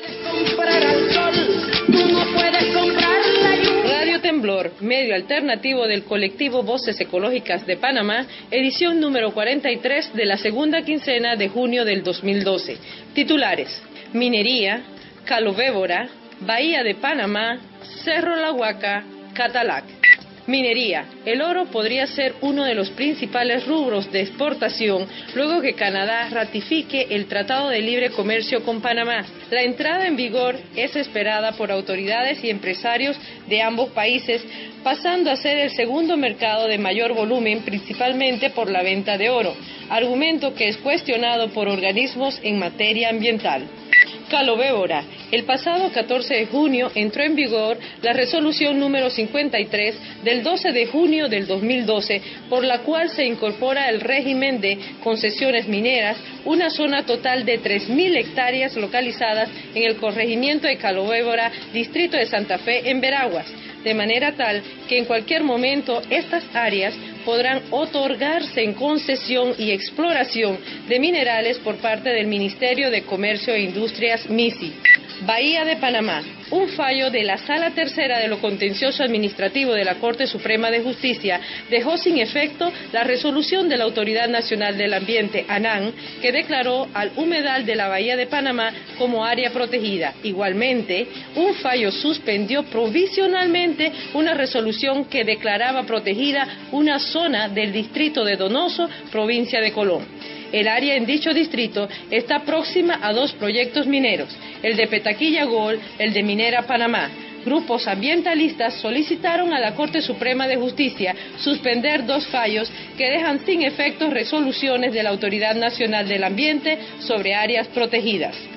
Radio Temblor, medio alternativo del colectivo Voces Ecológicas de Panamá, edición número cuarenta y tres de la segunda quincena de junio del dos mil doce. Titulares: Minería, Calovébora, Bahía de Panamá, Cerro La Huaca, Catalac. Minería. El oro podría ser uno de los principales rubros de exportación luego que Canadá ratifique el Tratado de Libre Comercio con Panamá. La entrada en vigor es esperada por autoridades y empresarios de ambos países, pasando a ser el segundo mercado de mayor volumen, principalmente por la venta de oro, argumento que es cuestionado por organismos en materia ambiental. Calovébora. El pasado catorce de junio entró en vigor la resolución número cincuenta y tres del doce de junio del dos mil doce, por la cual se incorpora el régimen de concesiones mineras una zona total de tres mil hectáreas localizadas en el corregimiento de Calovébora, distrito de Santa Fe, en Veraguas, de manera tal que en cualquier momento estas áreas podrán otorgarse en concesión y exploración de minerales por parte del Ministerio de Comercio e Industrias, MISI. Bahía de Panamá. Un fallo de la Sala Tercera de lo Contencioso Administrativo de la Corte Suprema de Justicia dejó sin efecto la resolución de la Autoridad Nacional del Ambiente, ANAM, que declaró al humedal de la Bahía de Panamá como área protegida. Igualmente, un fallo suspendió provisionalmente una resolución que declaraba protegida una zona del distrito de Donoso, provincia de Colón. El área en dicho distrito está próxima a dos proyectos mineros, el de Petaquilla Gold, el de Minera Panamá. Grupos ambientalistas solicitaron a la Corte Suprema de Justicia suspender dos fallos que dejan sin efectos resoluciones de la Autoridad Nacional del Ambiente sobre áreas protegidas.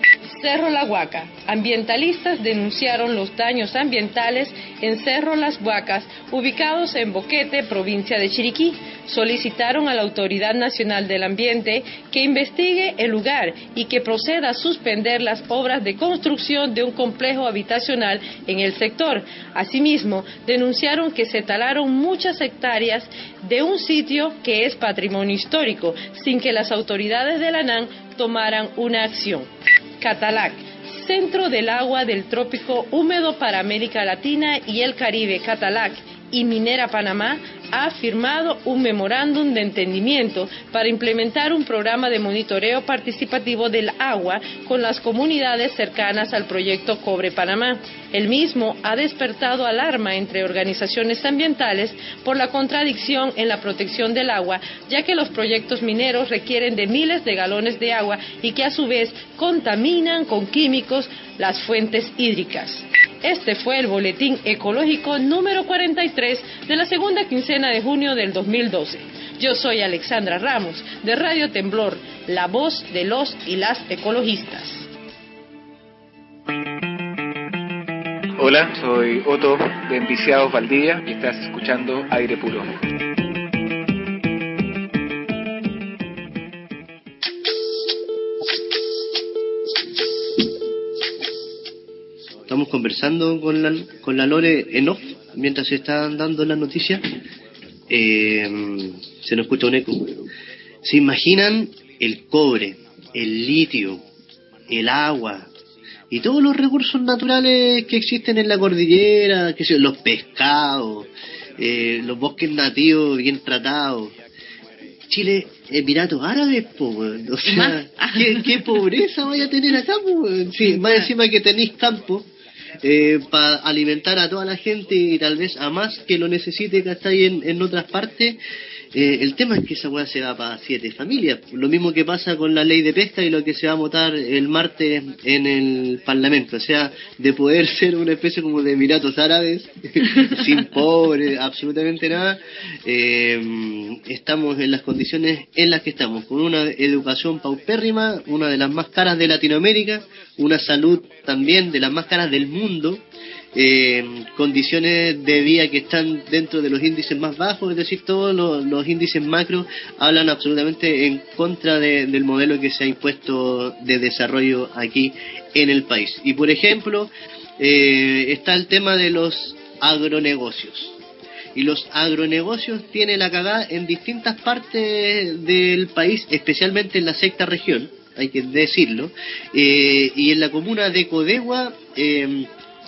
Cerro La Huaca. Ambientalistas denunciaron los daños ambientales en Cerro Las Huacas, ubicados en Boquete, provincia de Chiriquí. Solicitaron a la Autoridad Nacional del Ambiente que investigue el lugar y que proceda a suspender las obras de construcción de un complejo habitacional en el sector. Asimismo, denunciaron que se talaron muchas hectáreas de un sitio que es patrimonio histórico, sin que las autoridades de la ANAM tomaran una acción. Catalac, Centro del Agua del Trópico Húmedo para América Latina y el Caribe, Catalac, y Minera Panamá ha firmado un memorándum de entendimiento para implementar un programa de monitoreo participativo del agua con las comunidades cercanas al proyecto Cobre Panamá. El mismo ha despertado alarma entre organizaciones ambientales por la contradicción en la protección del agua, ya que los proyectos mineros requieren de miles de galones de agua y que a su vez contaminan con químicos las fuentes hídricas. Este fue el boletín ecológico número cuarenta y tres de la segunda quincena de junio del dos mil doce. Yo soy Alexandra Ramos, de Radio Temblor, la voz de los y las ecologistas. Hola, soy Otto de Enviciados Valdivia y estás escuchando Aire Puro. Estamos conversando con la, con la Lore en off mientras se están dando las noticias. Eh, se nos escucha un eco. ¿Se imaginan el cobre, el litio, el agua y todos los recursos naturales que existen en la cordillera, que son los pescados, eh, los bosques nativos bien tratados? Chile, Emiratos Árabes, po, o sea, ¿qué, qué pobreza vaya a tener acá, po? Sí, más encima que tenéis campo eh, para alimentar a toda la gente y tal vez a más que lo necesite que está ahí en, en otras partes. Eh, el tema es que esa weá se va para siete familias. Lo mismo que pasa con la ley de pesca y lo que se va a votar el martes en el Parlamento. O sea, de poder ser una especie como de Emiratos Árabes, sin pobres, absolutamente nada, eh, estamos en las condiciones en las que estamos, con una educación paupérrima, una de las más caras de Latinoamérica, una salud también de las más caras del mundo, Eh, condiciones de vida que están dentro de los índices más bajos, es decir, todos los, los índices macro hablan absolutamente en contra de, del modelo que se ha impuesto de desarrollo aquí en el país. Y por ejemplo, eh, está el tema de los agronegocios. Y los agronegocios tienen la cagada en distintas partes del país, especialmente en la sexta región, hay que decirlo, eh, y en la comuna de Codegua eh,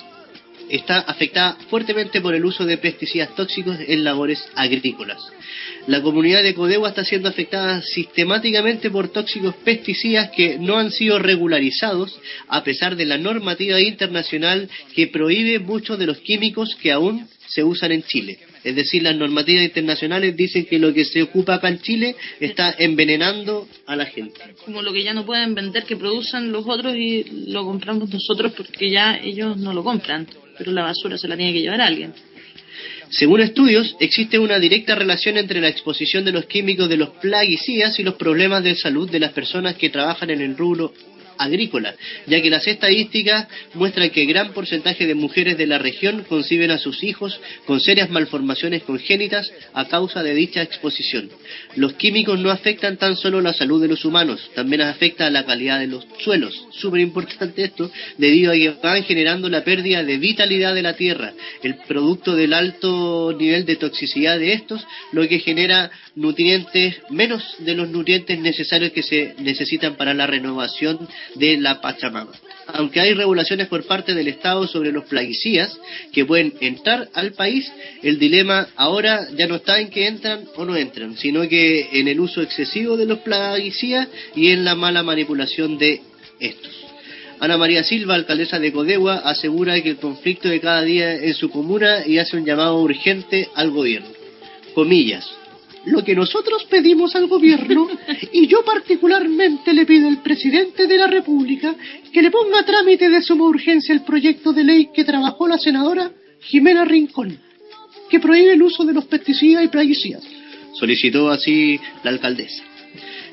está afectada fuertemente por el uso de pesticidas tóxicos en labores agrícolas. La comunidad de Codegua está siendo afectada sistemáticamente por tóxicos pesticidas que no han sido regularizados a pesar de la normativa internacional que prohíbe muchos de los químicos que aún se usan en Chile. Es decir, las normativas internacionales dicen que lo que se ocupa acá en Chile está envenenando a la gente. Como lo que ya no pueden vender, que producen los otros y lo compramos nosotros porque ya ellos no lo compran, pero la basura se la tiene que llevar alguien. Según estudios, existe una directa relación entre la exposición de los químicos de los plaguicidas y los problemas de salud de las personas que trabajan en el rubro agrícola, ya que las estadísticas muestran que gran porcentaje de mujeres de la región conciben a sus hijos con serias malformaciones congénitas a causa de dicha exposición. Los químicos no afectan tan solo la salud de los humanos, también afecta la calidad de los suelos. Súper importante esto, debido a que van generando la pérdida de vitalidad de la tierra, el producto del alto nivel de toxicidad de estos, lo que genera nutrientes, menos de los nutrientes necesarios que se necesitan para la renovación de la Pachamama. Aunque hay regulaciones por parte del Estado sobre los plaguicidas que pueden entrar al país, el dilema ahora ya no está en que entran o no entran, sino que en el uso excesivo de los plaguicidas y en la mala manipulación de estos. Ana María Silva, alcaldesa de Codegua, asegura que el conflicto de cada día en su comuna y hace un llamado urgente al gobierno. Comillas. Lo que nosotros pedimos al gobierno, y yo particularmente le pido al presidente de la República que le ponga a trámite de suma urgencia el proyecto de ley que trabajó la senadora Jimena Rincón, que prohíbe el uso de los pesticidas y plaguicidas. Solicitó así la alcaldesa.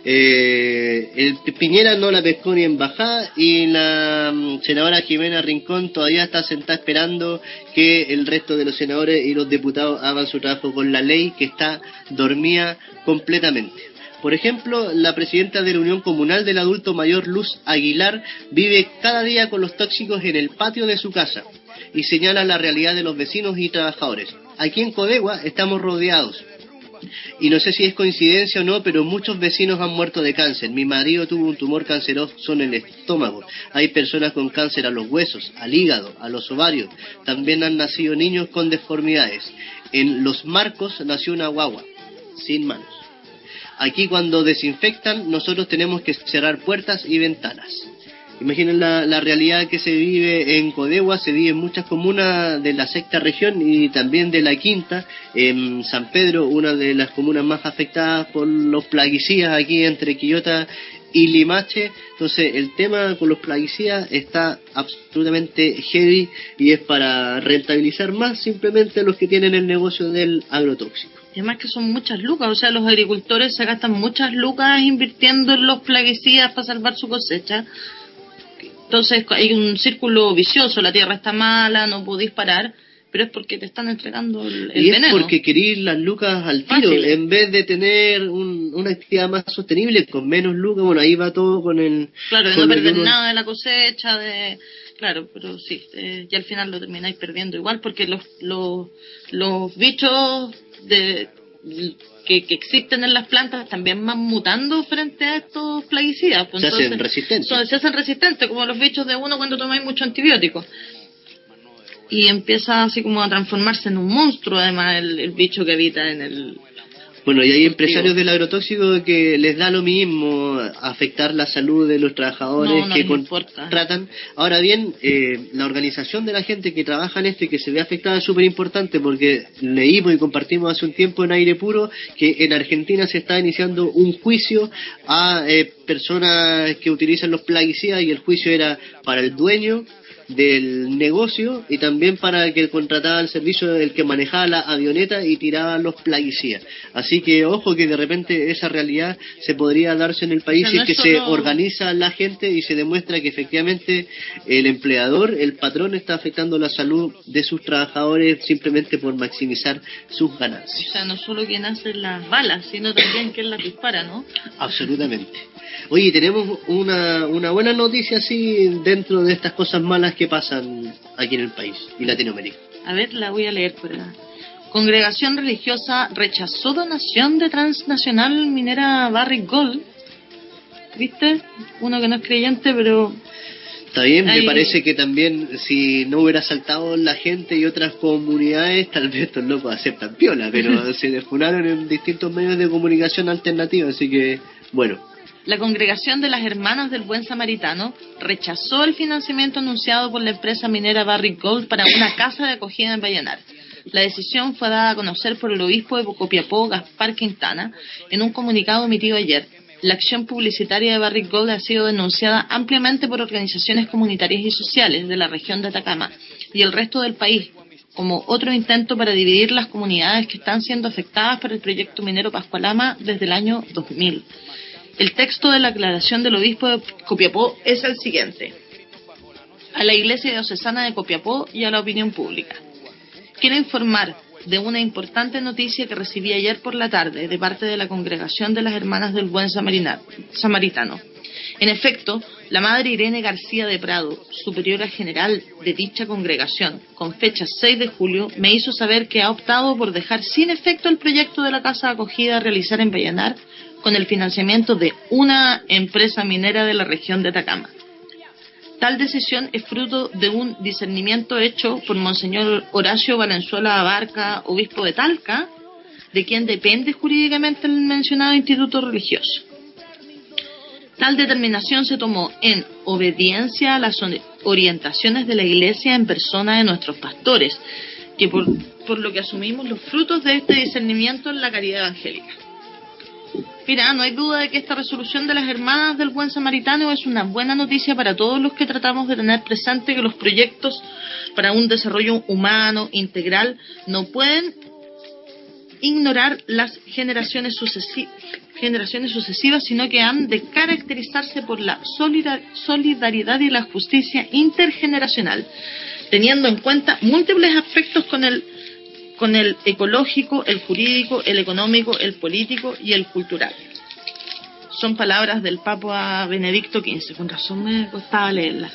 Eh, el Piñera no la pescó ni en bajada y la um, senadora Jimena Rincón todavía está sentada esperando que el resto de los senadores y los diputados hagan su trabajo con la ley, que está dormida completamente. Por ejemplo, la presidenta de la Unión Comunal del Adulto Mayor, Luz Aguilar, vive cada día con los tóxicos en el patio de su casa y señala la realidad de los vecinos y trabajadores. Aquí en Codegua estamos rodeados. Y no sé si es coincidencia o no, pero muchos vecinos han muerto de cáncer. Mi marido tuvo un tumor canceroso en el estómago. Hay personas con cáncer a los huesos, al hígado, a los ovarios. También han nacido niños con deformidades. En Los Marcos nació una guagua, sin manos. Aquí cuando desinfectan, nosotros tenemos que cerrar puertas y ventanas. Imaginen la, la realidad que se vive en Codegua, se vive en muchas comunas de la sexta región y también de la quinta. En San Pedro, una de las comunas más afectadas por los plaguicidas aquí entre Quillota y Limache. Entonces el tema con los plaguicidas está absolutamente heavy y es para rentabilizar más simplemente los que tienen el negocio del agrotóxico. Y además que son muchas lucas, o sea, los agricultores se gastan muchas lucas invirtiendo en los plaguicidas para salvar su cosecha. Entonces hay un círculo vicioso, la tierra está mala, no podéis parar, pero es porque te están entregando el, el y es veneno. Porque queréis las lucas al tiro, Fácil. En vez de tener un, una actividad más sostenible, con menos lucas, bueno, ahí va todo con el... Claro, de con no perder uno... nada de la cosecha, de... Claro, pero sí, eh, y al final lo termináis perdiendo igual, porque los los, los bichos de... Que, que existen en las plantas también van mutando frente a estos plaguicidas. Pues se entonces, hacen resistentes. Son, se hacen resistentes, como los bichos de uno cuando tomáis mucho antibiótico. Y empieza así como a transformarse en un monstruo, además, el, el bicho que habita en el... Bueno, y hay empresarios del agrotóxico que les da lo mismo afectar la salud de los trabajadores no, no que contratan. Ahora bien, eh, la organización de la gente que trabaja en esto y que se ve afectada es súper importante, porque leímos y compartimos hace un tiempo en Aire Puro que en Argentina se está iniciando un juicio a eh, personas que utilizan los plaguicidas, y el juicio era para el dueño del negocio y también para el que contrataba el servicio, el que manejaba la avioneta y tiraba los plaguicidas. Así que ojo, que de repente esa realidad se podría darse en el país, o sea, no si es que solo... se organiza la gente y se demuestra que efectivamente el empleador, el patrón, está afectando la salud de sus trabajadores simplemente por maximizar sus ganancias. O sea, no solo quien hace las balas, sino también quien las dispara, ¿no? Absolutamente. Oye, tenemos una, una buena noticia así dentro de estas cosas malas que pasan aquí en el país y Latinoamérica. A ver, la voy a leer por acá. Congregación religiosa rechazó donación de transnacional minera Barrick Gold. ¿Viste? Uno que no es creyente, pero... Está bien, Ahí... me parece que también si no hubiera saltado la gente y otras comunidades, tal vez estos locos aceptan piola, pero se desfunaron en distintos medios de comunicación alternativos, así que, bueno... La Congregación de las Hermanas del Buen Samaritano rechazó el financiamiento anunciado por la empresa minera Barrick Gold para una casa de acogida en Vallenar. La decisión fue dada a conocer por el obispo de Copiapó, Gaspar Quintana, en un comunicado emitido ayer. La acción publicitaria de Barrick Gold ha sido denunciada ampliamente por organizaciones comunitarias y sociales de la región de Atacama y el resto del país, como otro intento para dividir las comunidades que están siendo afectadas por el proyecto minero Pascualama desde el año dos mil. El texto de la aclaración del obispo de Copiapó es el siguiente: a la Iglesia Diocesana de Copiapó y a la opinión pública. Quiero informar de una importante noticia que recibí ayer por la tarde de parte de la Congregación de las Hermanas del Buen Samaritano. En efecto, la Madre Irene García de Prado, superiora general de dicha congregación, con fecha seis de julio, me hizo saber que ha optado por dejar sin efecto el proyecto de la casa de acogida a realizar en Vallenar con el financiamiento de una empresa minera de la región de Atacama. Tal decisión es fruto de un discernimiento hecho por Monseñor Horacio Valenzuela Abarca, obispo de Talca, de quien depende jurídicamente el mencionado instituto religioso. Tal determinación se tomó en obediencia a las orientaciones de la Iglesia en persona de nuestros pastores, que por, por lo que asumimos los frutos de este discernimiento en la caridad evangélica. Mira, no hay duda de que esta resolución de las Hermanas del Buen Samaritano es una buena noticia para todos los que tratamos de tener presente que los proyectos para un desarrollo humano, integral, no pueden ignorar las generaciones, sucesi- generaciones sucesivas, sino que han de caracterizarse por la solidar- solidaridad y la justicia intergeneracional, teniendo en cuenta múltiples aspectos con el, con el ecológico, el jurídico, el económico, el político y el cultural. Son palabras del Papa Benedicto quince, con razón me costaba leerla.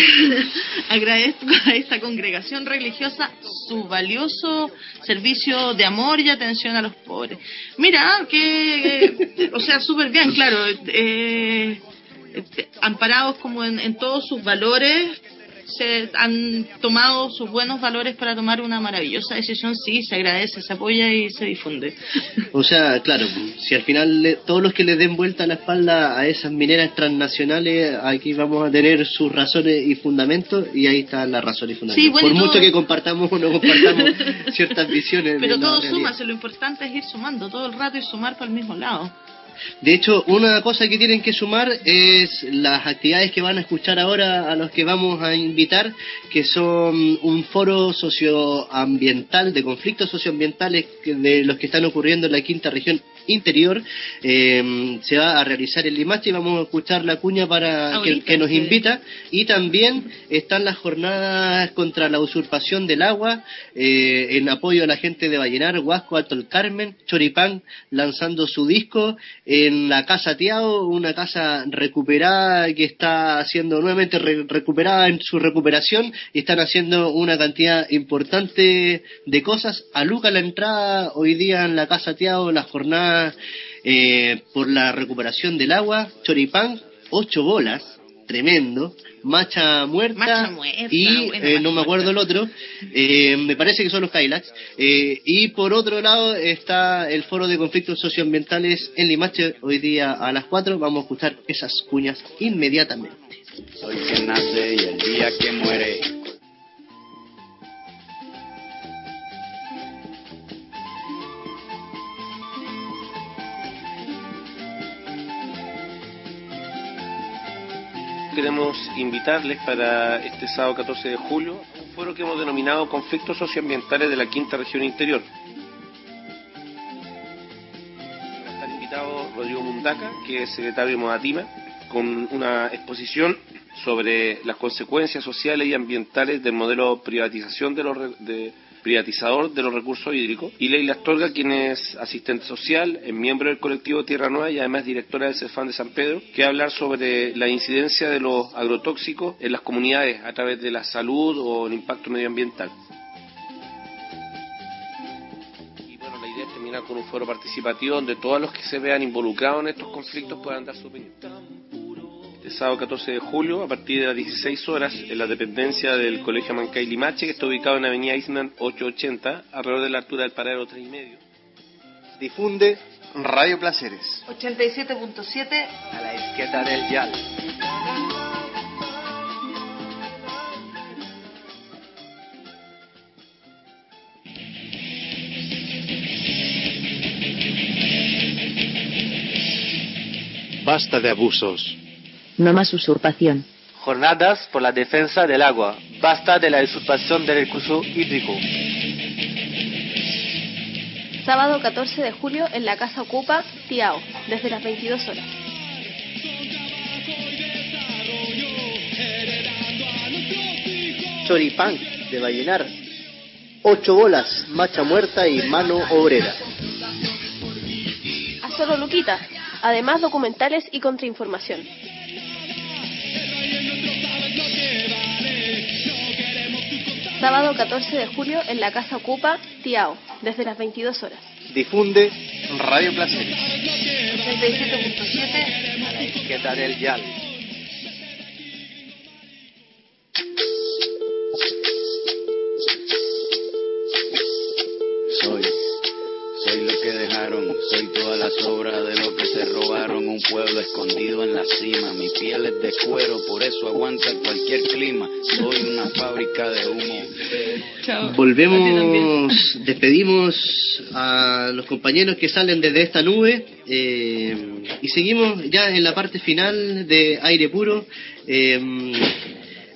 Agradezco a esta congregación religiosa su valioso servicio de amor y atención a los pobres. Mira, que, eh, o sea, súper bien, claro, eh, eh, amparados como en, en todos sus valores, se han tomado sus buenos valores para tomar una maravillosa decisión. Sí, se agradece, se apoya y se difunde. O sea, claro, si al final le, todos los que le den vuelta la espalda a esas mineras transnacionales, aquí vamos a tener sus razones y fundamentos, y ahí están las razones y fundamentos. Sí, bueno, por todo... mucho que compartamos o no compartamos ciertas visiones. Pero de la todo realidad. suma, si lo importante es ir sumando todo el rato y sumar para el mismo lado. De hecho, una cosa que tienen que sumar es las actividades que van a escuchar ahora a los que vamos a invitar, que son un foro socioambiental, de conflictos socioambientales de los que están ocurriendo en la quinta región interior. Eh, se va a realizar en Limache y vamos a escuchar la cuña para Ahorita, que, que nos sí. invita. Y también están las jornadas contra la usurpación del agua, eh, en apoyo a la gente de Vallenar, Huasco, Alto el Carmen, Choripán lanzando su disco en la Casa Tiao, una casa recuperada que está siendo nuevamente re- recuperada en su recuperación, y están haciendo una cantidad importante de cosas. A Luca la entrada hoy día en la Casa Tiao, las jornadas eh, por la recuperación del agua, Choripán, ocho bolas, tremendo, Macha Muerta, Macha Muerta, y buena, eh, Macha no me acuerdo el otro, eh, me parece que son los Kylax, eh, y por otro lado está el foro de conflictos socioambientales en Limache hoy día a las cuatro. Vamos a escuchar esas cuñas inmediatamente. Soy quien nace y el día que muere. Queremos invitarles para este sábado catorce de julio un foro que hemos denominado Conflictos Socioambientales de la Quinta Región Interior. Va a estar invitado Rodrigo Mundaca, que es secretario de Modatima, con una exposición sobre las consecuencias sociales y ambientales del modelo de privatización de los re- de privatizador de los recursos hídricos, y Leila Astorga, quien es asistente social, es miembro del colectivo Tierra Nueva y además directora del CEFAM de San Pedro, que va a hablar sobre la incidencia de los agrotóxicos en las comunidades a través de la salud o el impacto medioambiental. Y bueno, la idea es terminar con un foro participativo donde todos los que se vean involucrados en estos conflictos puedan dar su opinión. El sábado catorce de julio, a partir de las dieciséis horas, en la dependencia del Colegio Mancay Limache, que está ubicado en Avenida Eastman ochocientos ochenta, alrededor de la altura del paradero tres y medio. Difunde Radio Placeres. ochenta y siete punto siete A la izquierda del dial. Basta de abusos. No más usurpación. Jornadas por la defensa del agua. Basta de la usurpación del recurso hídrico. Sábado catorce de julio en la Casa Ocupa, Tiao, desde las veintidós horas. Choripán de Vallenar, ocho bolas, Macha Muerta y Mano Obrera. A solo Luquita, además documentales y contrainformación. Sábado catorce de julio en la Casa Ocupa, Tiao, desde las veintidós horas. Difunde Radio Placeres. ochenta y siete punto siete A la izquierda del dial. Soy, soy lo que dejaron, soy toda la sobra de lo que se robaron, un pueblo escondido en la cima, mi piel es de cuero, por eso aguanta cualquier clima, soy una fábrica de humo. Chao. Volvemos, despedimos a los compañeros que salen desde esta nube, eh, y seguimos ya en la parte final de Aire Puro. eh,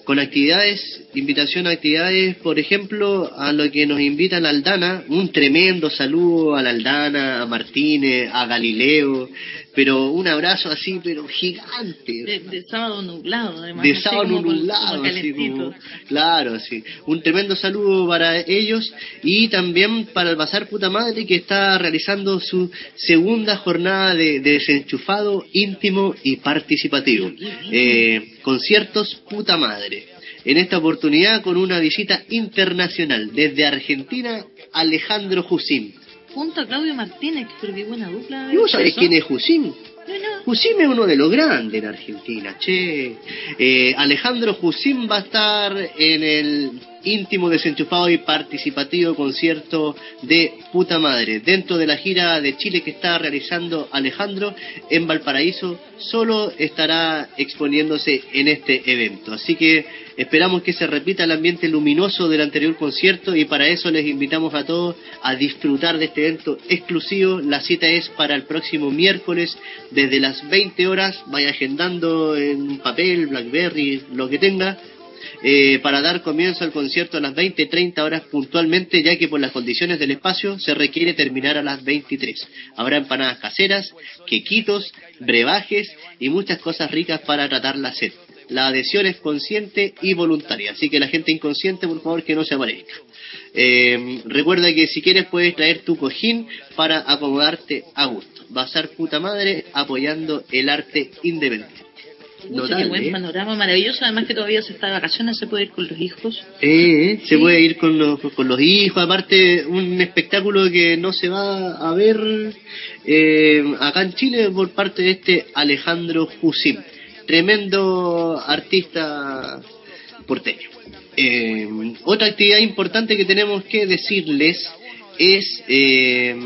con actividades, invitación a actividades, por ejemplo, a lo que nos invita la Aldana, un tremendo saludo a la Aldana, a Martínez, a Galileo, pero un abrazo así, pero gigante. De, de sábado nublado, además. De así sábado como con- nublado, como así calentito. como, claro, sí. Un tremendo saludo para ellos y también para el Bazar Puta Madre, que está realizando su segunda jornada de, de desenchufado íntimo y participativo. Eh, conciertos Puta Madre. En esta oportunidad con una visita internacional desde Argentina, Alejandro Jusim. Junto a Claudio Martínez, pero qué buena dupla. ¿Y vos sabés eso. quién es Jusim? Jusim es uno de los grandes en Argentina, che. Eh, Alejandro Jusim va a estar en el íntimo, desenchufado y participativo concierto de Puta Madre. Dentro de la gira de Chile que está realizando Alejandro en Valparaíso, solo estará exponiéndose en este evento. Así que esperamos que se repita el ambiente luminoso del anterior concierto y para eso les invitamos a todos a disfrutar de este evento exclusivo. La cita es para el próximo miércoles desde las veinte horas. Vaya agendando en papel, Blackberry, lo que tenga. Eh, para dar comienzo al concierto a las veinte treinta horas puntualmente, ya que por las condiciones del espacio se requiere terminar a las veintitrés. Habrá empanadas caseras, quequitos, brebajes y muchas cosas ricas para tratar la sed. La adhesión es consciente y voluntaria, así que la gente inconsciente, por favor, que no se aparezca. Eh, recuerda que si quieres puedes traer tu cojín para acomodarte a gusto. Bazar Puta Madre apoyando el arte independiente. Pucha, Notable, qué buen ¿eh? panorama maravilloso, además que todavía se está de vacaciones, se puede ir con los hijos. Eh, se Sí. puede ir con los, con los hijos, aparte un espectáculo que no se va a ver eh, acá en Chile por parte de este Alejandro Jusim, tremendo artista porteño. Eh, otra actividad importante que tenemos que decirles es eh,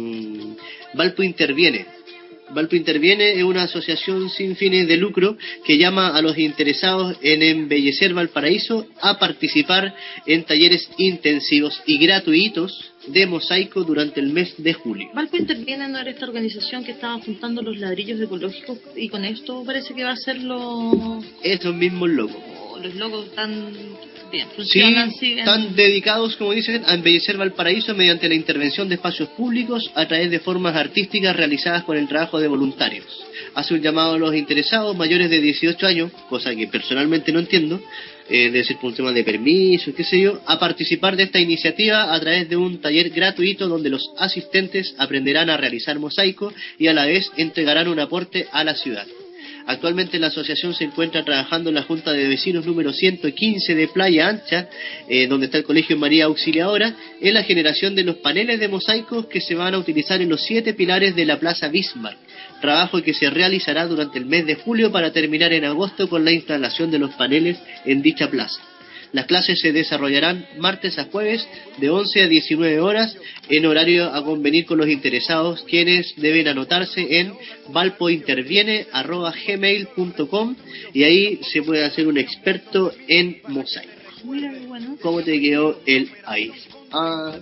Valpo Interviene. Valpo Interviene es una asociación sin fines de lucro que llama a los interesados en embellecer Valparaíso a participar en talleres intensivos y gratuitos de mosaico durante el mes de julio. Valpo Interviene no era esta organización que estaba juntando los ladrillos ecológicos y con esto parece que va a ser lo... Esos mismos locos. Oh, los locos están bien, Sí, funcionan, siguen... están dedicados, como dicen, a embellecer Valparaíso mediante la intervención de espacios públicos a través de formas artísticas realizadas con el trabajo de voluntarios. Hace un llamado a los interesados mayores de dieciocho años, cosa que personalmente no entiendo, eh, debe ser por un tema de permiso, qué sé yo, a participar de esta iniciativa a través de un taller gratuito donde los asistentes aprenderán a realizar mosaico y a la vez entregarán un aporte a la ciudad. Actualmente la asociación se encuentra trabajando en la Junta de Vecinos número ciento quince de Playa Ancha, eh, donde está el Colegio María Auxiliadora, en la generación de los paneles de mosaicos que se van a utilizar en los siete pilares de la Plaza Bismarck, trabajo que se realizará durante el mes de julio para terminar en agosto con la instalación de los paneles en dicha plaza. Las clases se desarrollarán martes a jueves de once a diecinueve horas en horario a convenir con los interesados, quienes deben anotarse en valpointerviene arroba gmail punto com y ahí se puede hacer un experto en mosaico. Mira qué bueno. ¿Cómo te quedó el ahí? Ah,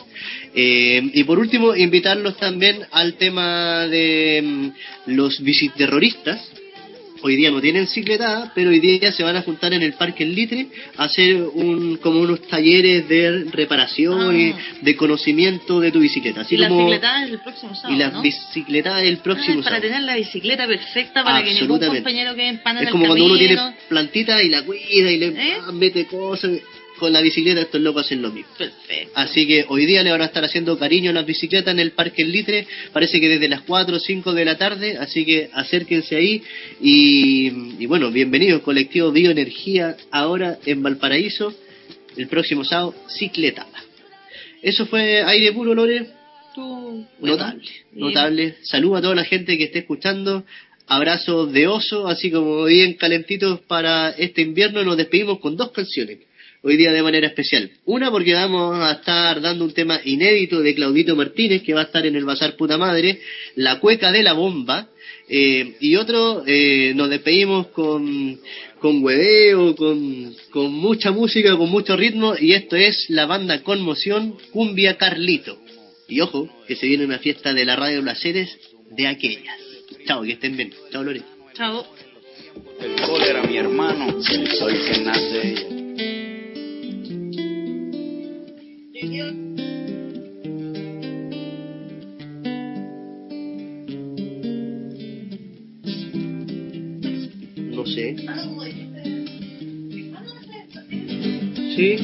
eh, y por último, invitarlos también al tema de mm, los biciterroristas. Hoy día no tienen cicletada, pero hoy día se van a juntar en el Parque El Litre a hacer un, como unos talleres de reparación Ah. y de conocimiento de tu bicicleta. Así y la como, bicicleta es el próximo sábado, y la ¿no? bicicleta el próximo Ah, para sábado. tener la bicicleta perfecta para que ningún Absolutamente. compañero quede en pan en Es el como cuando uno camino. tiene plantita y la cuida y le ¿Eh? ah, mete cosas. Con la bicicleta estos locos hacen lo mismo. Perfecto. Así que hoy día le van a estar haciendo cariño a las bicicletas en el Parque El Litre, parece que desde las cuatro o cinco de la tarde, así que acérquense ahí y, y bueno, bienvenidos, colectivo Bioenergía, ahora en Valparaíso, el próximo sábado, cicletada. Eso fue Aire Puro, Lore. Tú, bueno, Notable, y- notable. Saludo a toda la gente que esté escuchando. Abrazo de oso, así como bien calentitos para este invierno. Nos despedimos con dos canciones hoy día de manera especial. Una porque vamos a estar dando un tema inédito de Claudito Martínez, que va a estar en el Bazar Puta Madre, La Cueca de la Bomba. Eh, y otro, eh, nos despedimos con, con hueveo, con, con mucha música, con mucho ritmo, y esto es la banda Conmoción, Cumbia Carlito. Y ojo, que se viene una fiesta de la Radio Placeres de aquellas. Chao, que estén bien. Chao, Lore. Chao. El cólera, mi hermano, el sol que nace ella. No sé. Sí.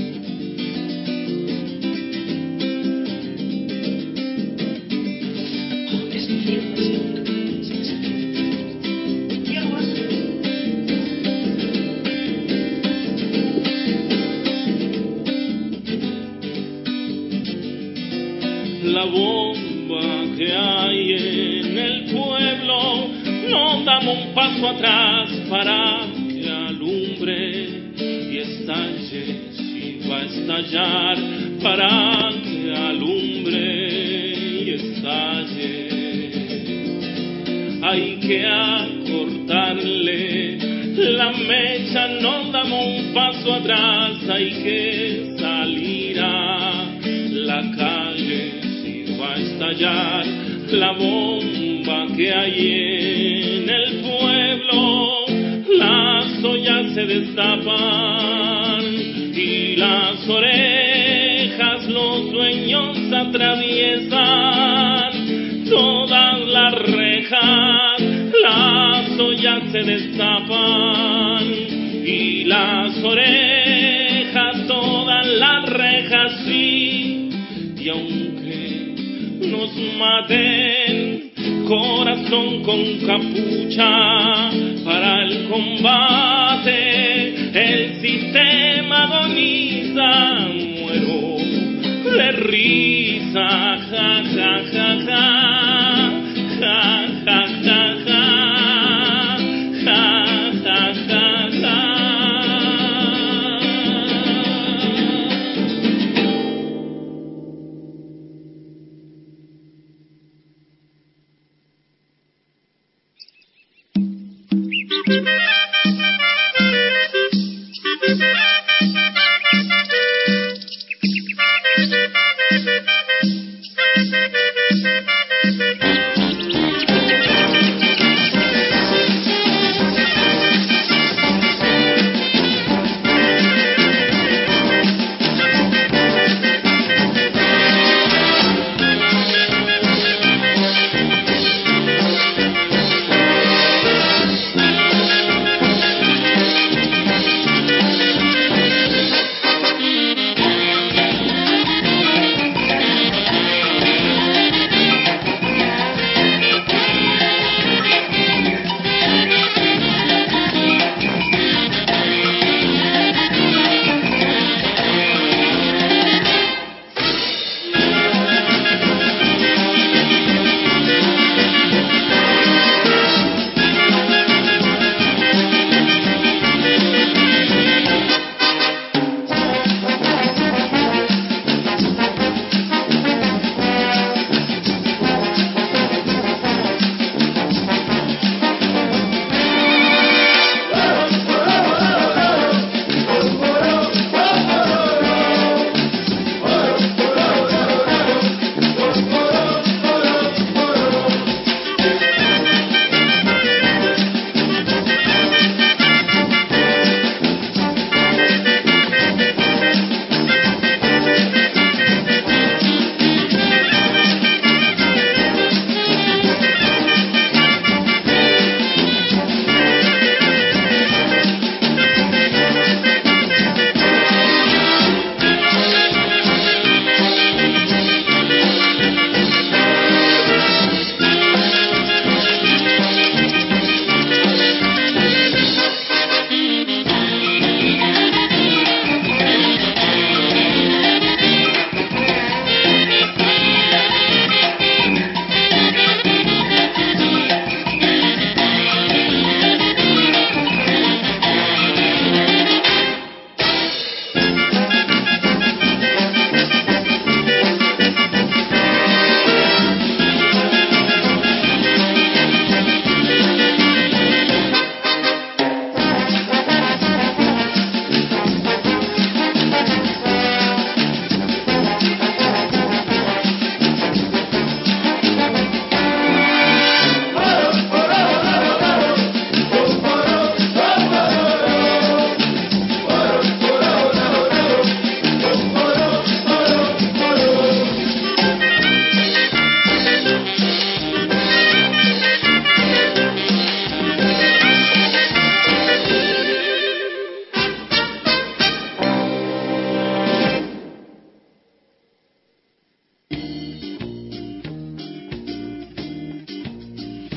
La bomba que hay en el pueblo, no damos un paso atrás para que alumbre y estalle, si va a estallar, para que alumbre y estalle. Hay que acortarle la mecha, no damos un paso atrás, hay que salir a la calle va a estallar la bomba que hay en el pueblo. Las ollas se destapan y las orejas los dueños atraviesan todas las rejas. Las ollas se destapan y las orejas todas las rejas, sí. Y aunque nos maten, corazón con capucha para el combate, el sistema agoniza, muero de risa, ja, ja, ja, ja, ja, ja, ja, ja, ja, ja, ja, ja.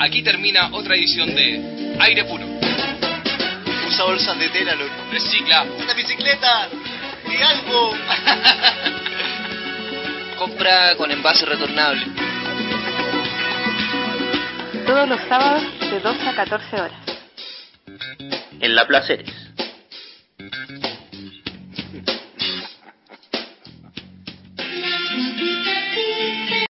aquí termina otra edición de Aire Puro. Usa bolsas de tela, loco. Recicla. ¡Una bicicleta! ¡Y algo! Compra con envase retornable. Todos los sábados de doce a catorce horas. En La Placeres.